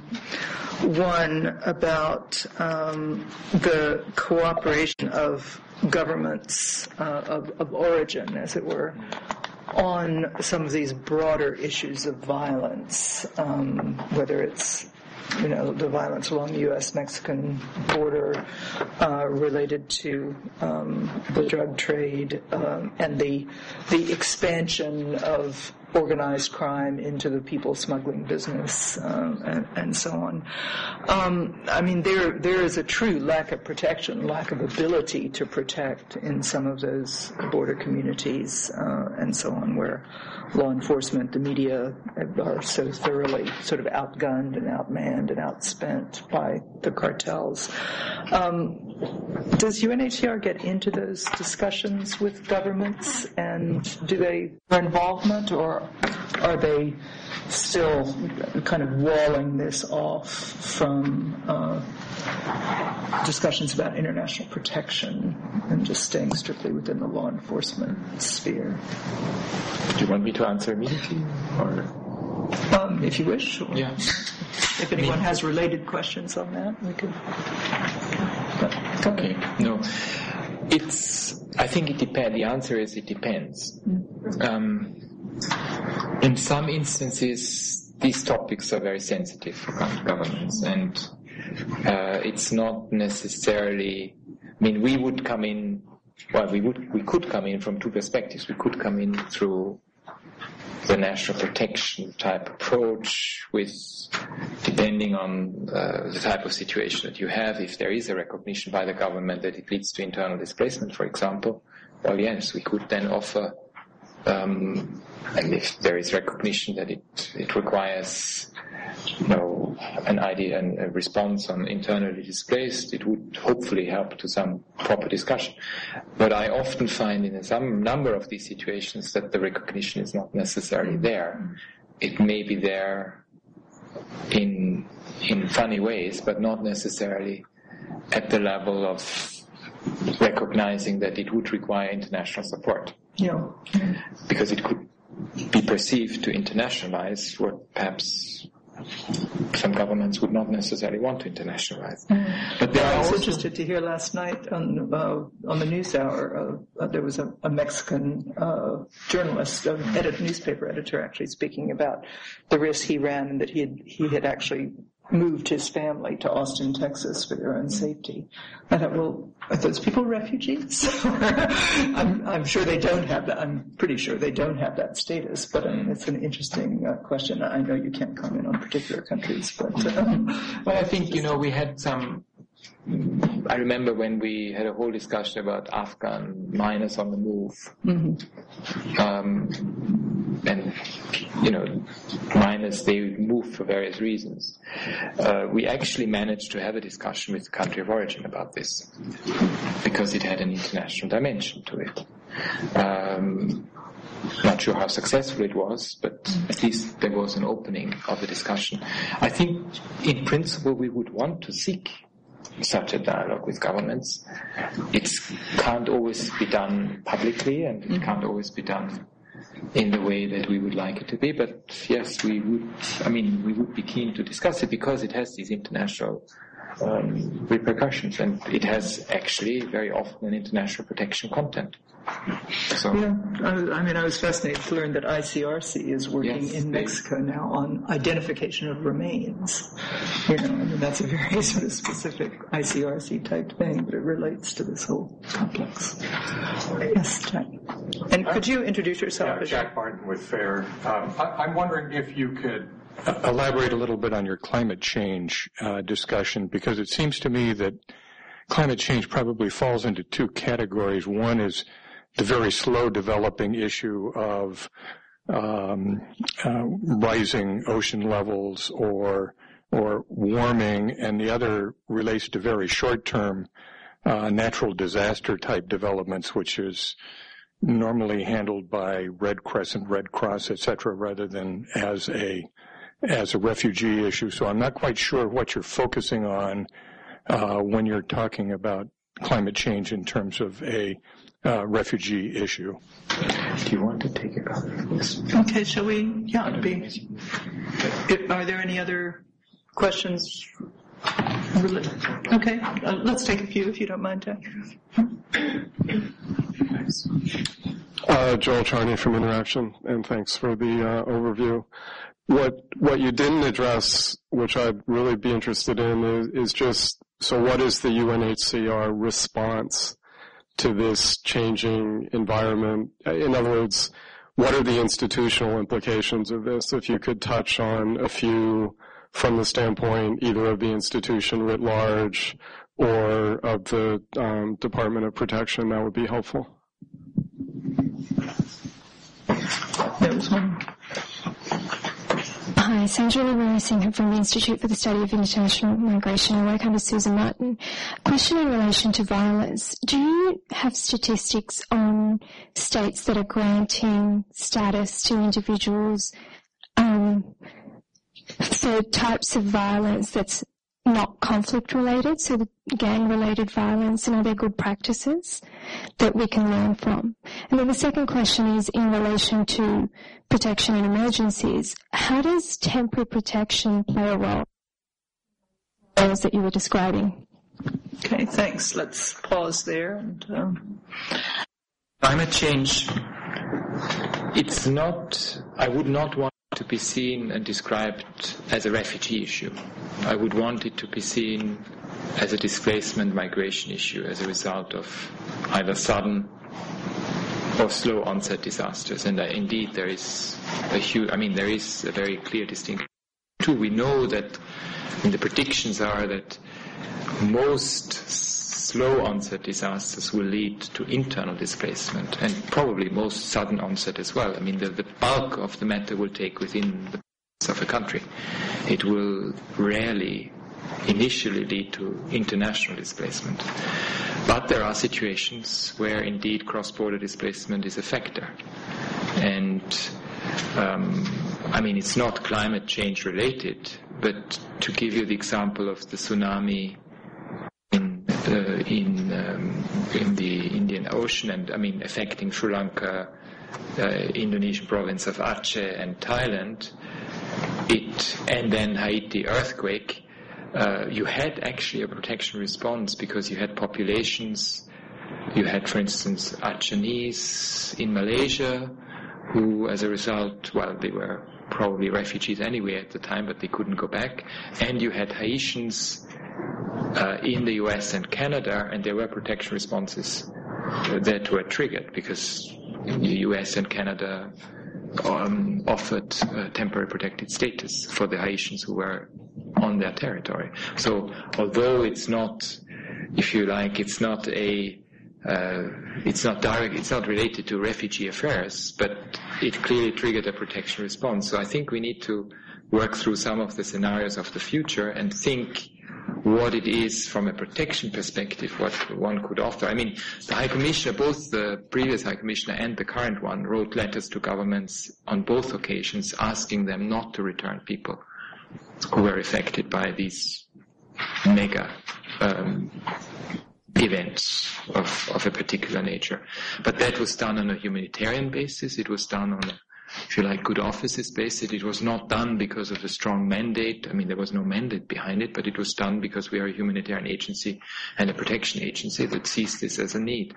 one about the cooperation of governments of origin, as it were, on some of these broader issues of violence, whether it's the violence along the U.S.-Mexican border related to the drug trade and the expansion of organized crime into the people smuggling business and so on. I mean, there is a true lack of protection, lack of ability to protect in some of those border communities and so on, where law enforcement, the media are so thoroughly sort of outgunned and outmanned and outspent by the cartels. Does UNHCR get into those discussions with governments, and do they have involvement, or are they still kind of walling this off from discussions about international protection and just staying strictly within the law enforcement sphere? Do you want me to answer immediately, or if you wish? Or yeah. If anyone has related questions on that, we could. Okay. No, I think it depends. The answer is it depends. In some instances, these topics are very sensitive for governments, and it's not necessarily. I mean, we would come in. Well, we could come in from two perspectives. We could come in through the national protection type approach, with depending on the type of situation that you have. If there is a recognition by the government that it leads to internal displacement, for example, well, yes, we could then offer. And if there is recognition that it requires, an idea and a response on internally displaced, it would hopefully help to some proper discussion. But I often find in some number of these situations that the recognition is not necessarily there. It may be there in funny ways, but not necessarily at the level of recognizing that it would require international support. Yeah. Because it could be perceived to internationalize what perhaps some governments would not necessarily want to internationalize. But I was interested to hear last night on the NewsHour, there was a Mexican journalist, newspaper editor, actually speaking about the risk he ran, and that he had actually moved his family to Austin, Texas for their own safety. I thought, well, are those people refugees? I'm sure they don't have that. I'm pretty sure they don't have that status, but I mean, it's an interesting question. I know you can't comment on particular countries, but... Well, I think, we had some... I remember when we had a whole discussion about Afghan miners on the move. And, miners, they move for various reasons. We actually managed to have a discussion with the country of origin about this, because it had an international dimension to it. Not sure how successful it was, but at least there was an opening of the discussion. I think, in principle, we would want to seek such a dialogue with governments. It can't always be done publicly, and it can't always be done in the way that we would like it to be. But yes, we would be keen to discuss it because it has these international repercussions, and it has actually very often an international protection content. So, yeah, I was fascinated to learn that ICRC is working in Mexico now on identification of remains. That's a very sort of specific ICRC type thing, but it relates to this whole complex. Yes, Jack. And could you introduce yourself? Jack Martin with FAIR. I'm wondering if you could elaborate a little bit on your climate change discussion, because it seems to me that climate change probably falls into two categories. One is the very slow developing issue of rising ocean levels or warming, and the other relates to very short-term natural disaster type developments, which is normally handled by Red Crescent, Red Cross, etc., rather than as a refugee issue. So I'm not quite sure what you're focusing on when you're talking about climate change in terms of a refugee issue. Do you want to take a cover of this? Okay, shall we? Yeah, are there any other questions? Okay, let's take a few if you don't mind, Jack. Joel Charney from Interaction, and thanks for the overview. What you didn't address, which I'd really be interested in, is just, so what is the UNHCR response to this changing environment? In other words, what are the institutional implications of this? If you could touch on a few from the standpoint either of the institution writ large or of the Department of Protection, that would be helpful. There was one. Hi, Sandra Louise Singh from the Institute for the Study of International Migration. I work under Susan Martin. Question in relation to violence. Do you have statistics on states that are granting status to individuals, so types of violence that's not conflict related, so the gang related violence, and are there good practices that we can learn from? And then the second question is in relation to protection in emergencies. How does temporary protection play a role in those that you were describing? Okay, thanks. Let's pause there. And climate change, I would not want to be seen and described as a refugee issue. I would want it to be seen as a displacement migration issue as a result of either sudden or slow onset disasters. And indeed there is there is a very clear distinction. We know that, and the predictions are that most slow onset disasters will lead to internal displacement, and probably most sudden onset as well. The bulk of the matter will take within the borders of a country. It will rarely initially lead to international displacement. But there are situations where indeed cross-border displacement is a factor. And it's not climate change related, but to give you the example of the tsunami in the Indian Ocean, and affecting Sri Lanka, Indonesian province of Aceh and Thailand, and then Haiti earthquake, you had actually a protection response because you had populations. You had, for instance, Acehnese in Malaysia, who, as a result, they were probably refugees anyway at the time, but they couldn't go back. And you had Haitians in the US and Canada, and there were protection responses that were triggered because the US and Canada offered temporary protected status for the Haitians who were on their territory. So although it's not, if you like, it's not related to refugee affairs, but it clearly triggered a protection response. So I think we need to work through some of the scenarios of the future and think what it is from a protection perspective, what one could offer. The High Commissioner, both the previous High Commissioner and the current one, wrote letters to governments on both occasions asking them not to return people who were affected by these mega events of a particular nature. But that was done on a humanitarian basis. It was done on a, if you like, good offices basis. It was not done because of a strong mandate. I mean, there was no mandate behind it, but it was done because we are a humanitarian agency and a protection agency that sees this as a need.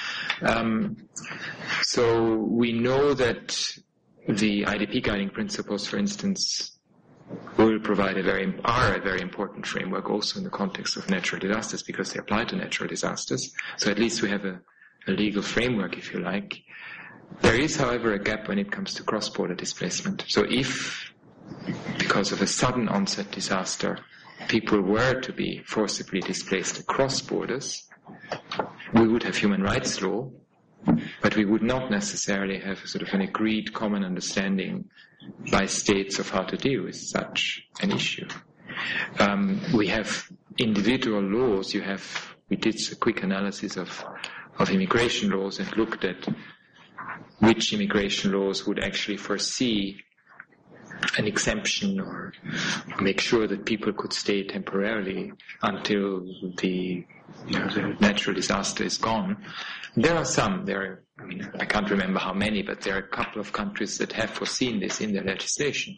So we know that the IDP guiding principles, for instance, will provide a very important framework also in the context of natural disasters because they apply to natural disasters. So at least we have a legal framework, if you like. There is, however, a gap when it comes to cross-border displacement. So if, because of a sudden onset disaster, people were to be forcibly displaced across borders, we would have human rights law, but we would not necessarily have a sort of an agreed common understanding by states of how to deal with such an issue. We have individual laws. We did a quick analysis of immigration laws and looked at which immigration laws would actually foresee an exemption or make sure that people could stay temporarily until the natural disaster is gone. There are some. I can't remember how many, but there are a couple of countries that have foreseen this in their legislation.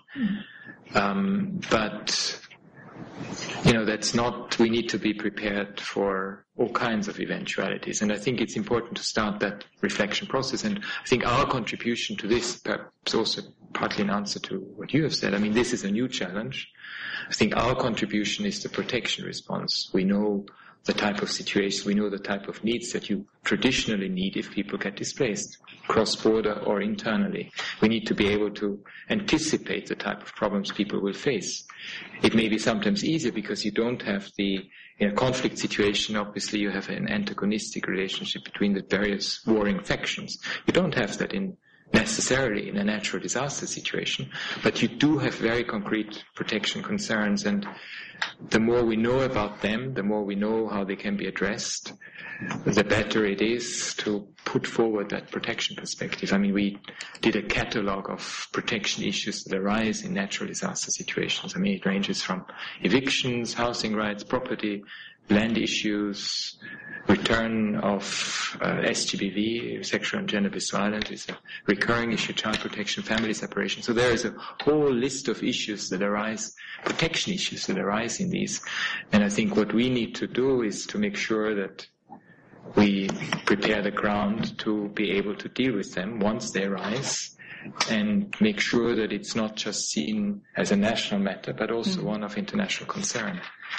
But that's not. We need to be prepared for all kinds of eventualities, and I think it's important to start that reflection process. And I think our contribution to this, perhaps also partly in answer to what you have said. I mean, this is a new challenge. I think our contribution is the protection response. We know the type of situation, we know the type of needs that you traditionally need if people get displaced, cross-border or internally. We need to be able to anticipate the type of problems people will face. It may be sometimes easier because you don't have in a conflict situation, obviously you have an antagonistic relationship between the various warring factions. You don't have that necessarily in a natural disaster situation, but you do have very concrete protection concerns, and the more we know about them, the more we know how they can be addressed, the better it is to put forward that protection perspective. I mean, we did a catalog of protection issues that arise in natural disaster situations. I mean, it ranges from evictions, housing rights, property, land issues, return of SGBV, sexual and gender-based violence, is a recurring issue, child protection, family separation. So there is a whole list of issues that arise, protection issues that arise in these. And I think what we need to do is to make sure that we prepare the ground to be able to deal with them once they arise, and make sure that it's not just seen as a national matter, but also one of international concern.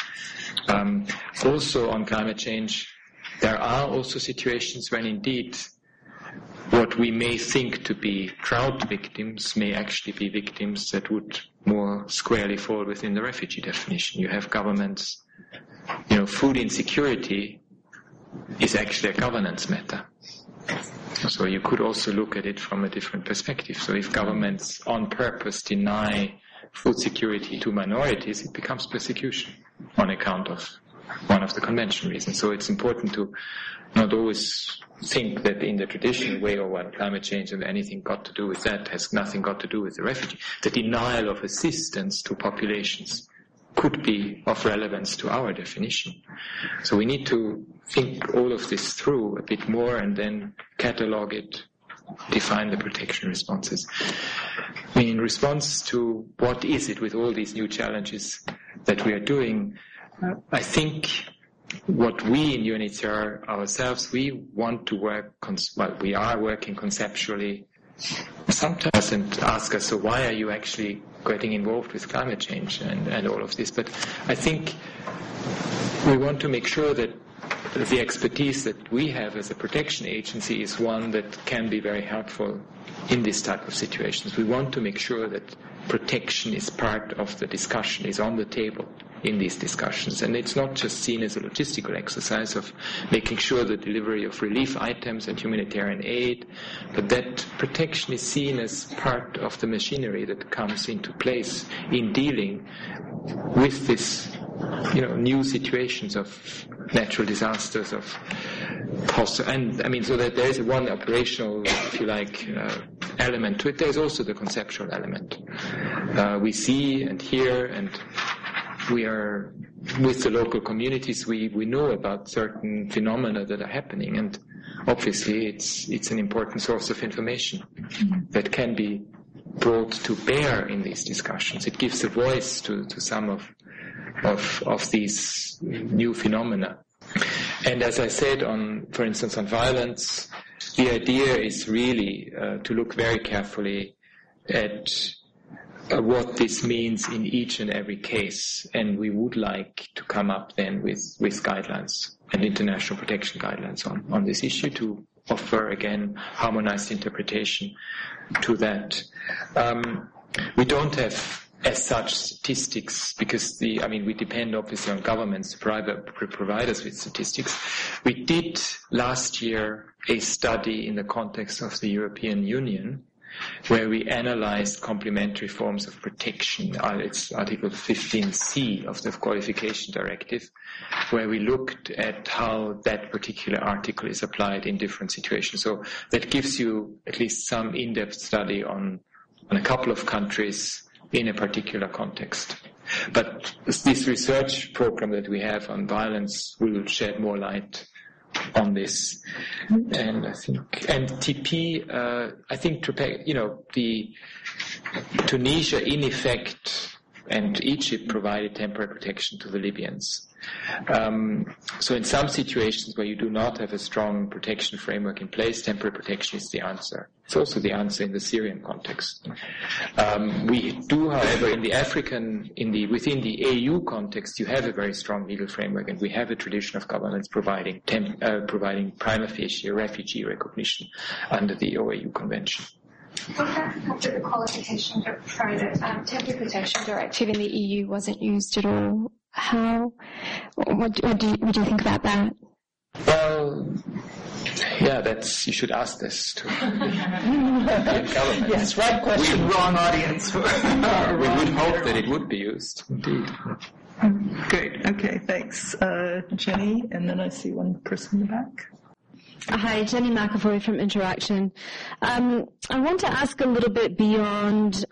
Also on climate change, there are also situations when indeed what we may think to be drought victims may actually be victims that would more squarely fall within the refugee definition. You have governments, food insecurity is actually a governance matter. So you could also look at it from a different perspective. So if governments on purpose deny food security to minorities, it becomes persecution on account of one of the convention reasons. So it's important to not always think that in the traditional way, or what climate change and anything got to do with that has nothing got to do with the refugee. The denial of assistance to populations could be of relevance to our definition. So we need to think all of this through a bit more and then catalog it, define the protection responses. I mean, in response to what is it with all these new challenges that we are doing, I think what we in UNHCR ourselves, we want to work, we are working conceptually. Sometimes and ask us, so why are you actually getting involved with climate change and all of this? But I think we want to make sure that the expertise that we have as a protection agency is one that can be very helpful in this type of situations. We want to make sure that protection is part of the discussion, is on the table in these discussions. And it's not just seen as a logistical exercise of making sure the delivery of relief items and humanitarian aid, but that protection is seen as part of the machinery that comes into place in dealing with this, new situations of natural disasters, of so that there is one operational, if you like, element to it. There's also the conceptual element. We see and hear and we are with the local communities. We know about certain phenomena that are happening, and obviously it's an important source of information that can be brought to bear in these discussions. It gives a voice to some of these new phenomena. And as I said, for instance, on violence, the idea is really to look very carefully at what this means in each and every case. And we would like to come up then with guidelines and international protection guidelines on this issue to offer, again, harmonized interpretation to that. We don't have as such statistics because we depend obviously on governments to provide us with statistics. We did last year a study in the context of the European Union where we analyzed complementary forms of protection. It's Article 15C of the Qualification Directive, where we looked at how that particular article is applied in different situations. So that gives you at least some in-depth study on a couple of countries in a particular context. But this research program that we have on violence will shed more light on this. And TP, I think, the Tunisia in effect and Egypt provided temporary protection to the Libyans. So in some situations where you do not have a strong protection framework in place, temporary protection is the answer. It's also the answer in the Syrian context. We do, however, within the AU context, you have a very strong legal framework, and we have a tradition of governments providing prima facie refugee recognition under the OAU Convention. The qualification, the temporary protection directive in the EU wasn't used at all. What do you think about that? Well, yeah, you should ask this to the government. Yes, right question, wrong audience. We would hope that it would be used, indeed. Great, okay, thanks. Jenny, and then I see one person in the back. Hi, Jenny McAvoy from Interaction. I want to ask a little bit beyond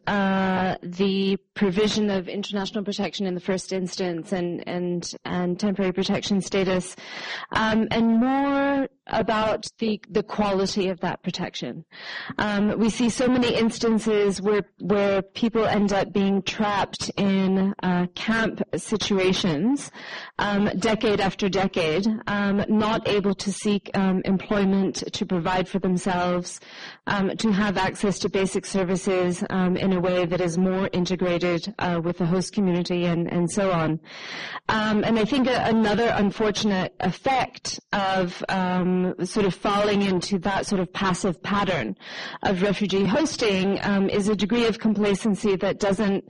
the provision of international protection in the first instance and temporary protection status, and more about the quality of that protection. We see so many instances where people end up being trapped in camp situations, decade after decade, not able to seek employment, to provide for themselves, to have access to basic services in a way that is more integrated with the host community and so on. And I think another unfortunate effect of sort of falling into that sort of passive pattern of refugee hosting is a degree of complacency that doesn't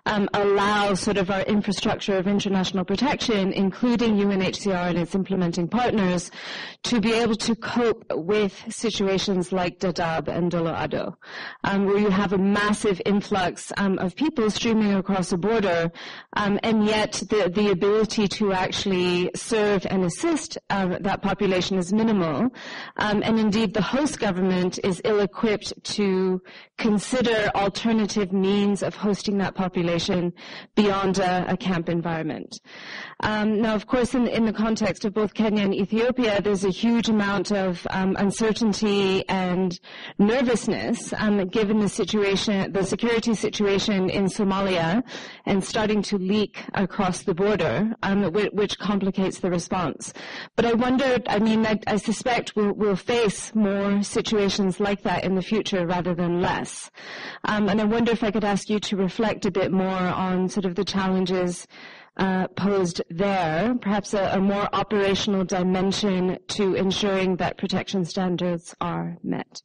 allow sort of our infrastructure of international protection, including UNHCR and its implementing partners, to be able to cope with situations like Dadaab and Dolo Ado, where you have a massive influx of people streaming across a border, and yet the ability to actually serve and assist that population is minimal, and indeed the host government is ill-equipped to consider alternative means of hosting that population beyond a camp environment. Now, of course, in the context of both Kenya and Ethiopia, there's a huge amount of uncertainty and nervousness given the security situation in Somalia and starting to leak across the border, which complicates the response. But I wondered, I suspect we'll face more situations like that in the future rather than less. And I wonder if I could ask you to reflect a bit more on sort of the challenges posed there, perhaps a more operational dimension to ensuring that protection standards are met.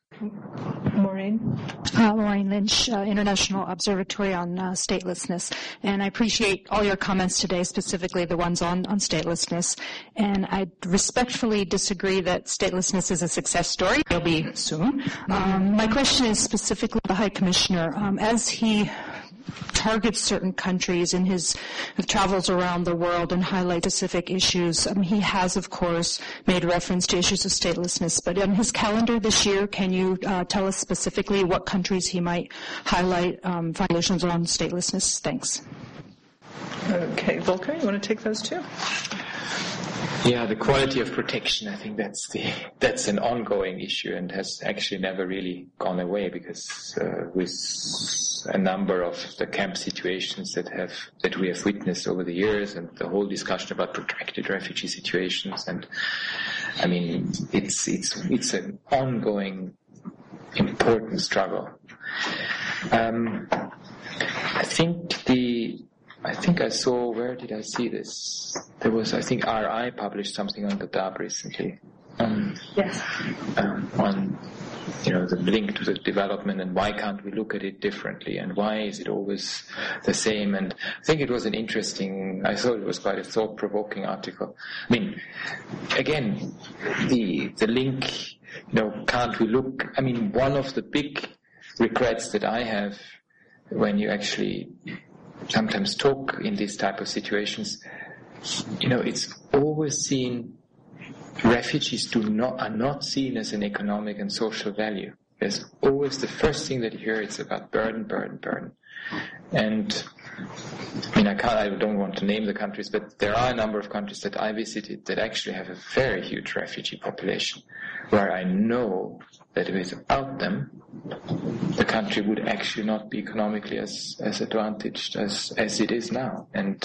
Maureen? Maureen Lynch, International Observatory on Statelessness. And I appreciate all your comments today, specifically the ones on statelessness. And I respectfully disagree that statelessness is a success story. It'll be soon. My question is specifically the High Commissioner. As he targets certain countries in his travels around the world and highlight specific issues. He has, of course, made reference to issues of statelessness, but on his calendar this year, can you tell us specifically what countries he might highlight violations on statelessness? Thanks. Okay, Volker, you want to take those two? Yeah, the quality of protection, I think that's an ongoing issue and has actually never really gone away, because with a number of the camp situations that we have witnessed over the years, and the whole discussion about protracted refugee situations, and I mean it's an ongoing important struggle. I think I saw, where did I see this? There was, I think RI published something on Dadaab recently. Yes. On, the link to the development, and why can't we look at it differently, and why is it always the same? And I think it was I thought it was quite a thought-provoking article. I mean, again, the link, can't we look, I mean, one of the big regrets that I have when you actually sometimes talk in these type of situations, it's always seen, refugees are not seen as an economic and social value. There's always the first thing that you hear, it's about burden. And I mean, I don't want to name the countries, but there are a number of countries that I visited that actually have a very huge refugee population, where I know that without them, the country would actually not be economically as advantaged as it is now. And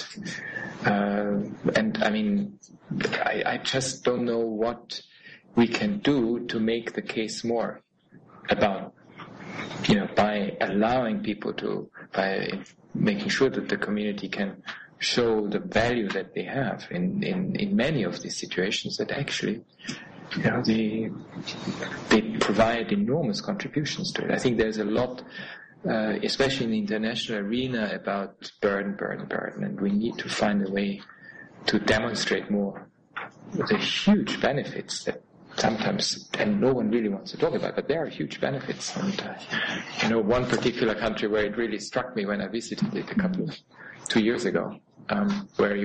I mean, I just don't know what we can do to make the case more about, by allowing people by making sure that the community can show the value that they have in many of these situations, that actually, they provide enormous contributions to it. I think there's a lot, especially in the international arena, about burden, and we need to find a way to demonstrate more the huge benefits that sometimes, and no one really wants to talk about, but there are huge benefits. And one particular country where it really struck me when I visited it 2 years ago, where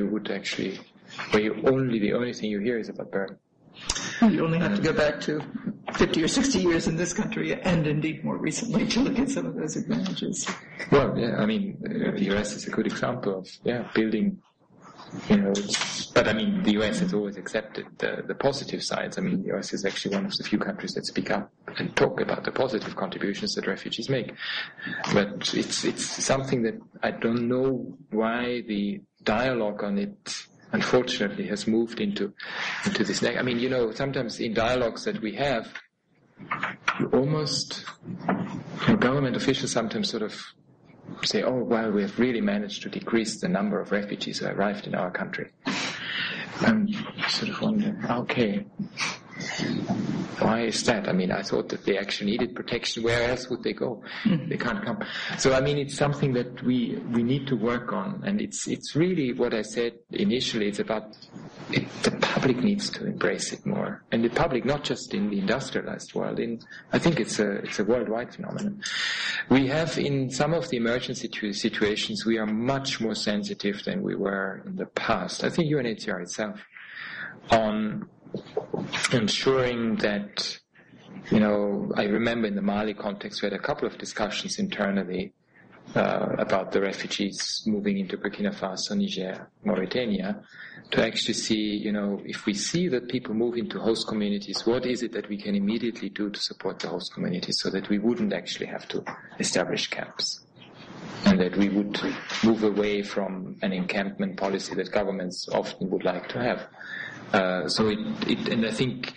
the only thing you hear is about burden. You only have to go back to 50 or 60 years in this country, and indeed more recently, to look at some of those advantages. Well, yeah, I mean, the US is a good example of, building, but I mean, the US has always accepted the positive sides. I mean, the US is actually one of the few countries that speak up and talk about the positive contributions that refugees make. But it's something that I don't know why the dialogue on it, unfortunately, has moved into this. I mean, sometimes in dialogues that we have, you almost, government officials sometimes sort of say, oh, well, we have really managed to decrease the number of refugees who arrived in our country. And you sort of wonder, okay, why is that? I mean, I thought that they actually needed protection. Where else would they go? They can't come. So, I mean, it's something that we need to work on. And it's really what I said initially. It's about the public needs to embrace it more. And the public, not just in the industrialized world. I think it's a worldwide phenomenon. We have, in some of the emergency situations, we are much more sensitive than we were in the past. I think UNHCR itself, on ensuring that, I remember in the Mali context, we had a couple of discussions internally about the refugees moving into Burkina Faso, Niger, Mauritania, to actually see, if we see that people move into host communities, what is it that we can immediately do to support the host communities so that we wouldn't actually have to establish camps, and that we would move away from an encampment policy that governments often would like to have. And I think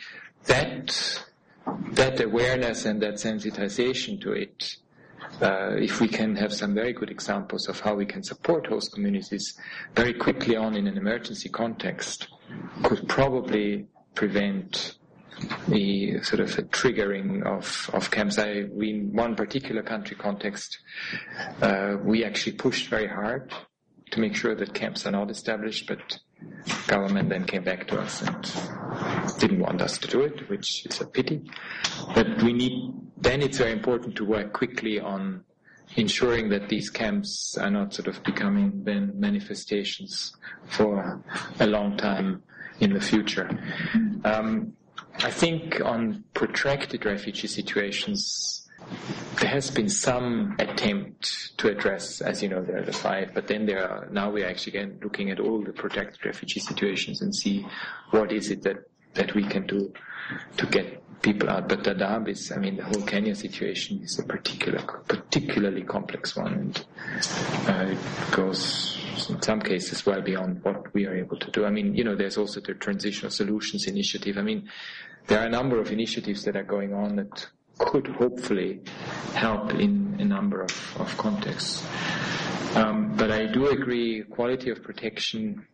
that awareness and that sensitization to it, if we can have some very good examples of how we can support host communities very quickly on in an emergency context, could probably prevent the sort of a triggering of camps. In one particular country context, we actually pushed very hard to make sure that camps are not established, but government then came back to us and didn't want us to do it, which is a pity. But then it's very important to work quickly on ensuring that these camps are not sort of becoming then manifestations for a long time in the future. I think on protracted refugee situations, there has been some attempt to address, as you know, there are the 5, but then now we are actually again looking at all the protected refugee situations and see what is it that we can do to get people out. But Dadaab is, the whole Kenya situation is a particularly complex one, and it goes in some cases well beyond what we are able to do. There's also the Transitional Solutions Initiative. There are a number of initiatives that are going on that could hopefully help in a number of contexts. But I do agree, quality of protection,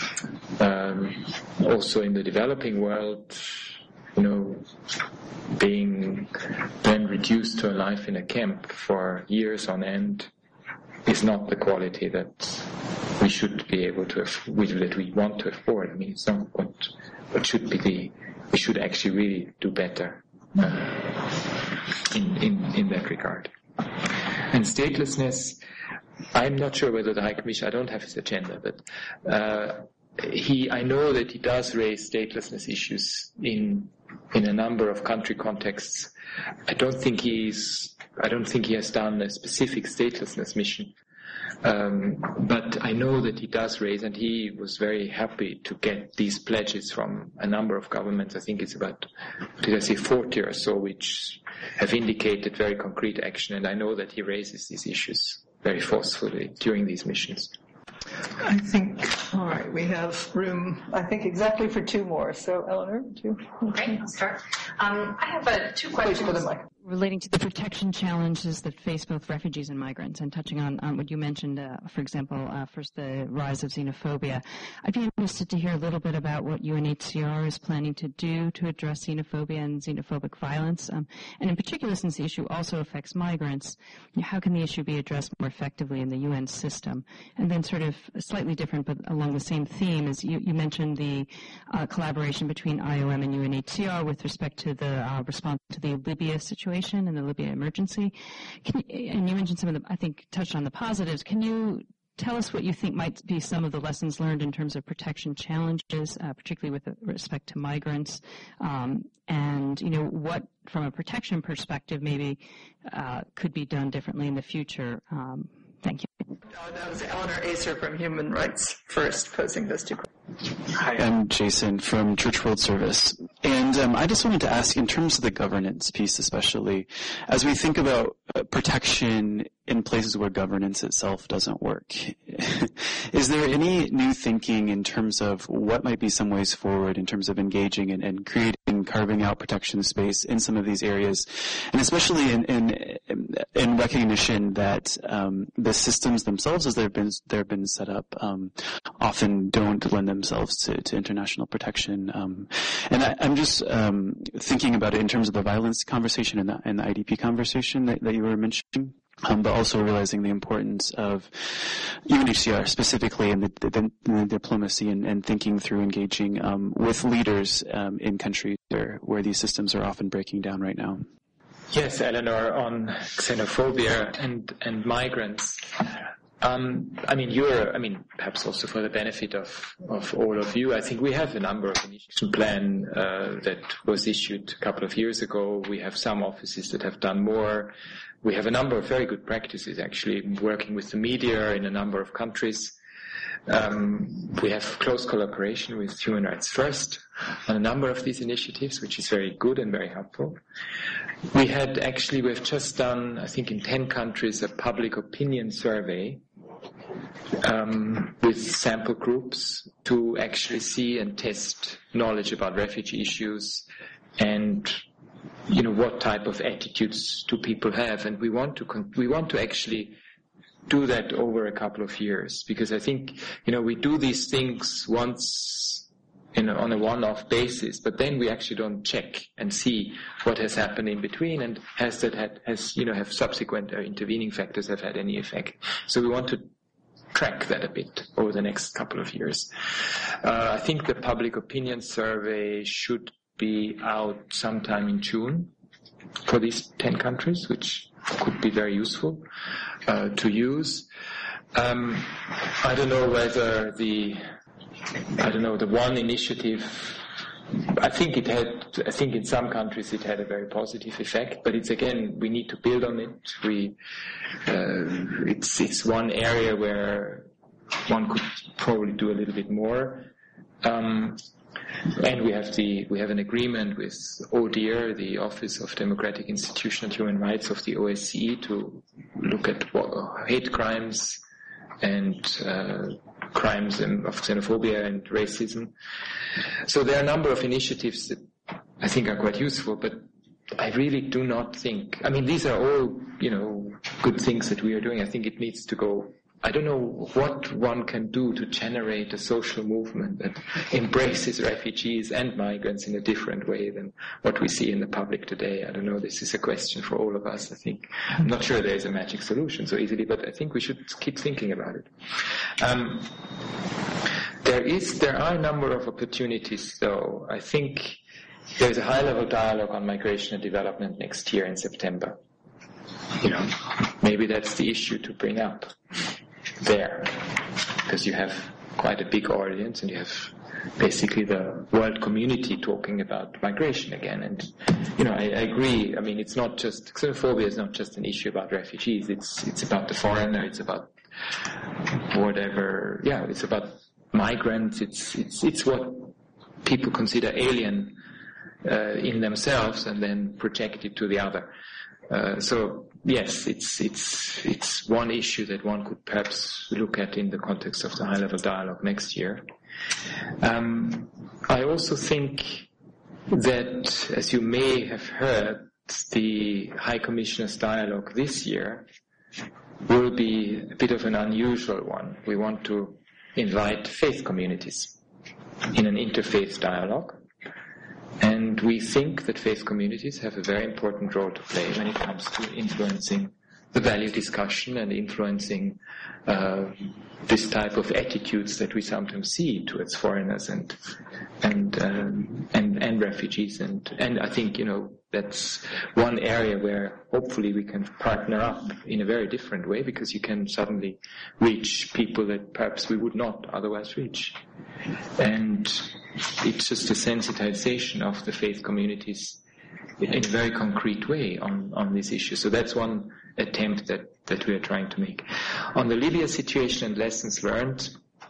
also in the developing world, being then reduced to a life in a camp for years on end is not the quality that we should be able to, that we want to afford. It's not what should be we should actually really do better in that regard. And statelessness, I'm not sure whether the High Commissioner, I don't have his agenda, but I know that he does raise statelessness issues in a number of country contexts. I don't think he has done a specific statelessness mission. But I know that he does raise, and he was very happy to get these pledges from a number of governments. I think it's about, 40 or so, which have indicated very concrete action, and I know that he raises these issues very forcefully during these missions. I think, all right, we have room, I think, exactly for 2 more. So, Eleanor, would you? Okay, I'll start. I have 2 questions. Please, for the mic. Relating to the protection challenges that face both refugees and migrants, and touching on what you mentioned, for example, first the rise of xenophobia. I'd be interested to hear a little bit about what UNHCR is planning to do to address xenophobia and xenophobic violence, and in particular, since the issue also affects migrants, how can the issue be addressed more effectively in the UN system? And then sort of slightly different, but along the same theme, is you mentioned the collaboration between IOM and UNHCR with respect to the response to the Libya situation and the Libya emergency. And you mentioned some of the, I think, touched on the positives. Can you tell us what you think might be some of the lessons learned in terms of protection challenges, particularly with respect to migrants, and what, from a protection perspective, maybe could be done differently in the future? Thank you. That was Eleanor Acer from Human Rights First posing those 2 questions. Hi, I'm Jason from Church World Service. And I just wanted to ask, in terms of the governance piece especially, as we think about protection in places where governance itself doesn't work, is there any new thinking in terms of what might be some ways forward in terms of engaging and creating, carving out protection space in some of these areas, and especially in recognition that the systems themselves, as they've been set up, often don't lend themselves to international protection. And I'm just thinking about it in terms of the violence conversation and the IDP conversation that you were mentioning. But also realizing the importance of UNHCR specifically and the diplomacy and thinking through engaging with leaders in countries where these systems are often breaking down right now. Yes, Eleanor, on xenophobia and migrants. Perhaps also for the benefit of all of you, I think we have a number of initiative plan that was issued a couple of years ago. We have some offices that have done more. We have a number of very good practices, actually, working with the media in a number of countries. We have close collaboration with Human Rights First on a number of these initiatives, which is very good and very helpful. We have just done, I think in 10 countries, a public opinion survey with sample groups to actually see and test knowledge about refugee issues and what type of attitudes do people have, and we want to actually do that over a couple of years, because I think we do these things once on a one-off basis, but then we actually don't check and see what has happened in between, and have subsequent intervening factors have had any effect. So we want to track that a bit over the next couple of years. I think the public opinion survey should be out sometime in June for these 10 countries, which could be very useful to use. I don't know whether the one initiative I think in some countries it had a very positive effect, but we need to build on it. It's one area where one could probably do a little bit more. And we have an agreement with ODIHR, the Office of Democratic Institutional Human Rights of the OSCE, to look at hate crimes and crimes of xenophobia and racism. So there are a number of initiatives that I think are quite useful, but I really do not think, these are all, good things that we are doing. I think it needs to go. I don't know what one can do to generate a social movement that embraces refugees and migrants in a different way than what we see in the public today. I don't know. This is a question for all of us, I think. I'm not sure there is a magic solution so easily, but I think we should keep thinking about it. There are a number of opportunities, though. I think there's a high-level dialogue on migration and development next year in September. Maybe that's the issue to bring up there, because you have quite a big audience and you have basically the world community talking about migration again. And, I agree. It's not just, xenophobia is not just an issue about refugees. It's about the foreigner. It's about whatever. Yeah, it's about migrants. It's what people consider alien in themselves and then project it to the other. So yes, it's one issue that one could perhaps look at in the context of the high-level dialogue next year. I also think that, as you may have heard, the High Commissioner's dialogue this year will be a bit of an unusual one. We want to invite faith communities in an interfaith dialogue. And we think that faith communities have a very important role to play when it comes to influencing the value discussion and influencing this type of attitudes that we sometimes see towards foreigners and refugees. And I think, that's one area where hopefully we can partner up in a very different way, because you can suddenly reach people that perhaps we would not otherwise reach. And it's just a sensitization of the faith communities in a very concrete way on this issue. So that's one attempt that we are trying to make. On the Libya situation and lessons learned,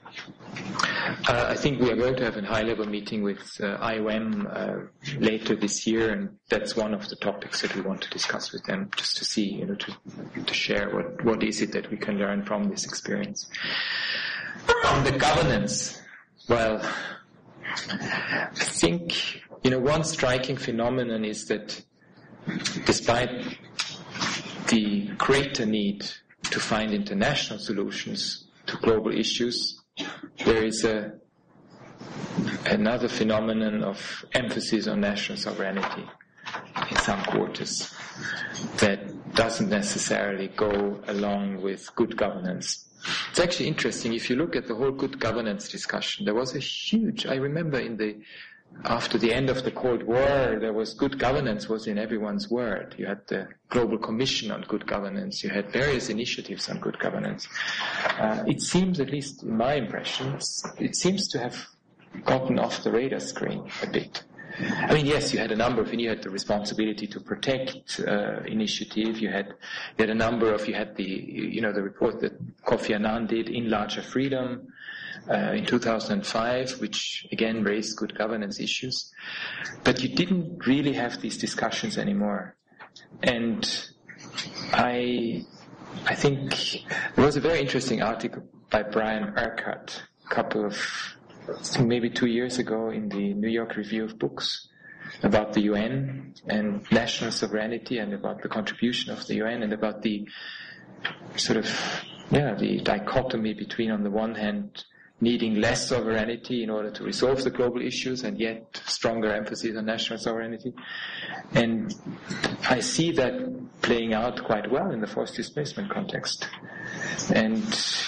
I think we are going to have a high-level meeting with IOM later this year, and that's one of the topics that we want to discuss with them, just to see, to share what is it that we can learn from this experience. On the governance, well, I think, one striking phenomenon is that despite the greater need to find international solutions to global issues, there is another phenomenon of emphasis on national sovereignty in some quarters that doesn't necessarily go along with good governance. It's actually interesting, if you look at the whole good governance discussion, there was a huge, I remember after the end of the Cold War, there was good governance was in everyone's word. You had the Global Commission on Good Governance. You had various initiatives on good governance. It seems, at least in my impressions, it seems to have gotten off the radar screen a bit. Yes, you had a number of, you had the responsibility to protect initiative. You had a number of, the report that Kofi Annan did, In Larger Freedom, in 2005, which again raised good governance issues. But you didn't really have these discussions anymore. And I think there was a very interesting article by Brian Urquhart maybe 2 years ago in the New York Review of Books about the UN and national sovereignty and about the contribution of the UN and about the the dichotomy between, on the one hand, needing less sovereignty in order to resolve the global issues and yet stronger emphasis on national sovereignty. And I see that playing out quite well in the forced displacement context. And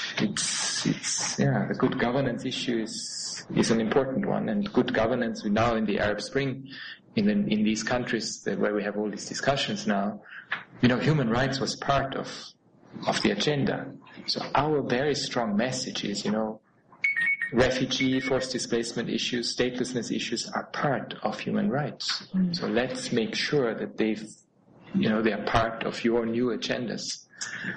the good governance issue is an important one. And good governance, now in the Arab Spring, in these countries where we have all these discussions now, human rights was part of the agenda. So our very strong message is, refugee, forced displacement issues, statelessness issues are part of human rights. So let's make sure that they are part of your new agendas.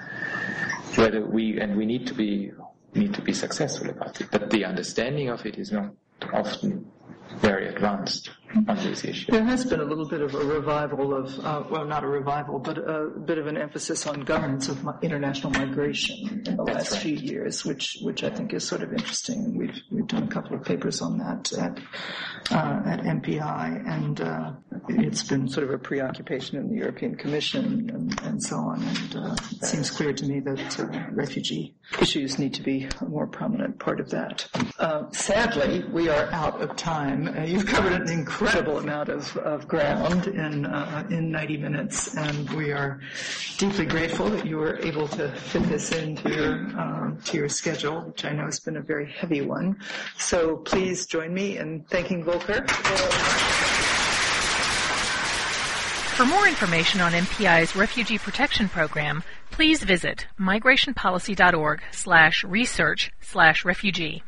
We need to be successful about it, but the understanding of it is not often very advanced on these issues. There has been a little bit of a revival of, not a revival, but a bit of an emphasis on governance of international migration in the last few years, which I think is sort of interesting. We've done a couple of papers on that at MPI, and it's been sort of a preoccupation in the European Commission and so on. And it seems clear to me that refugee issues need to be a more prominent part of that. Sadly, we are out of time. You've covered an incredible amount of ground in 90 minutes, and we are deeply grateful that you were able to fit this into your schedule, which I know has been a very heavy one. So please join me in thanking Volker. For more information on MPI's Refugee Protection Program, please visit migrationpolicy.org/research/refugee.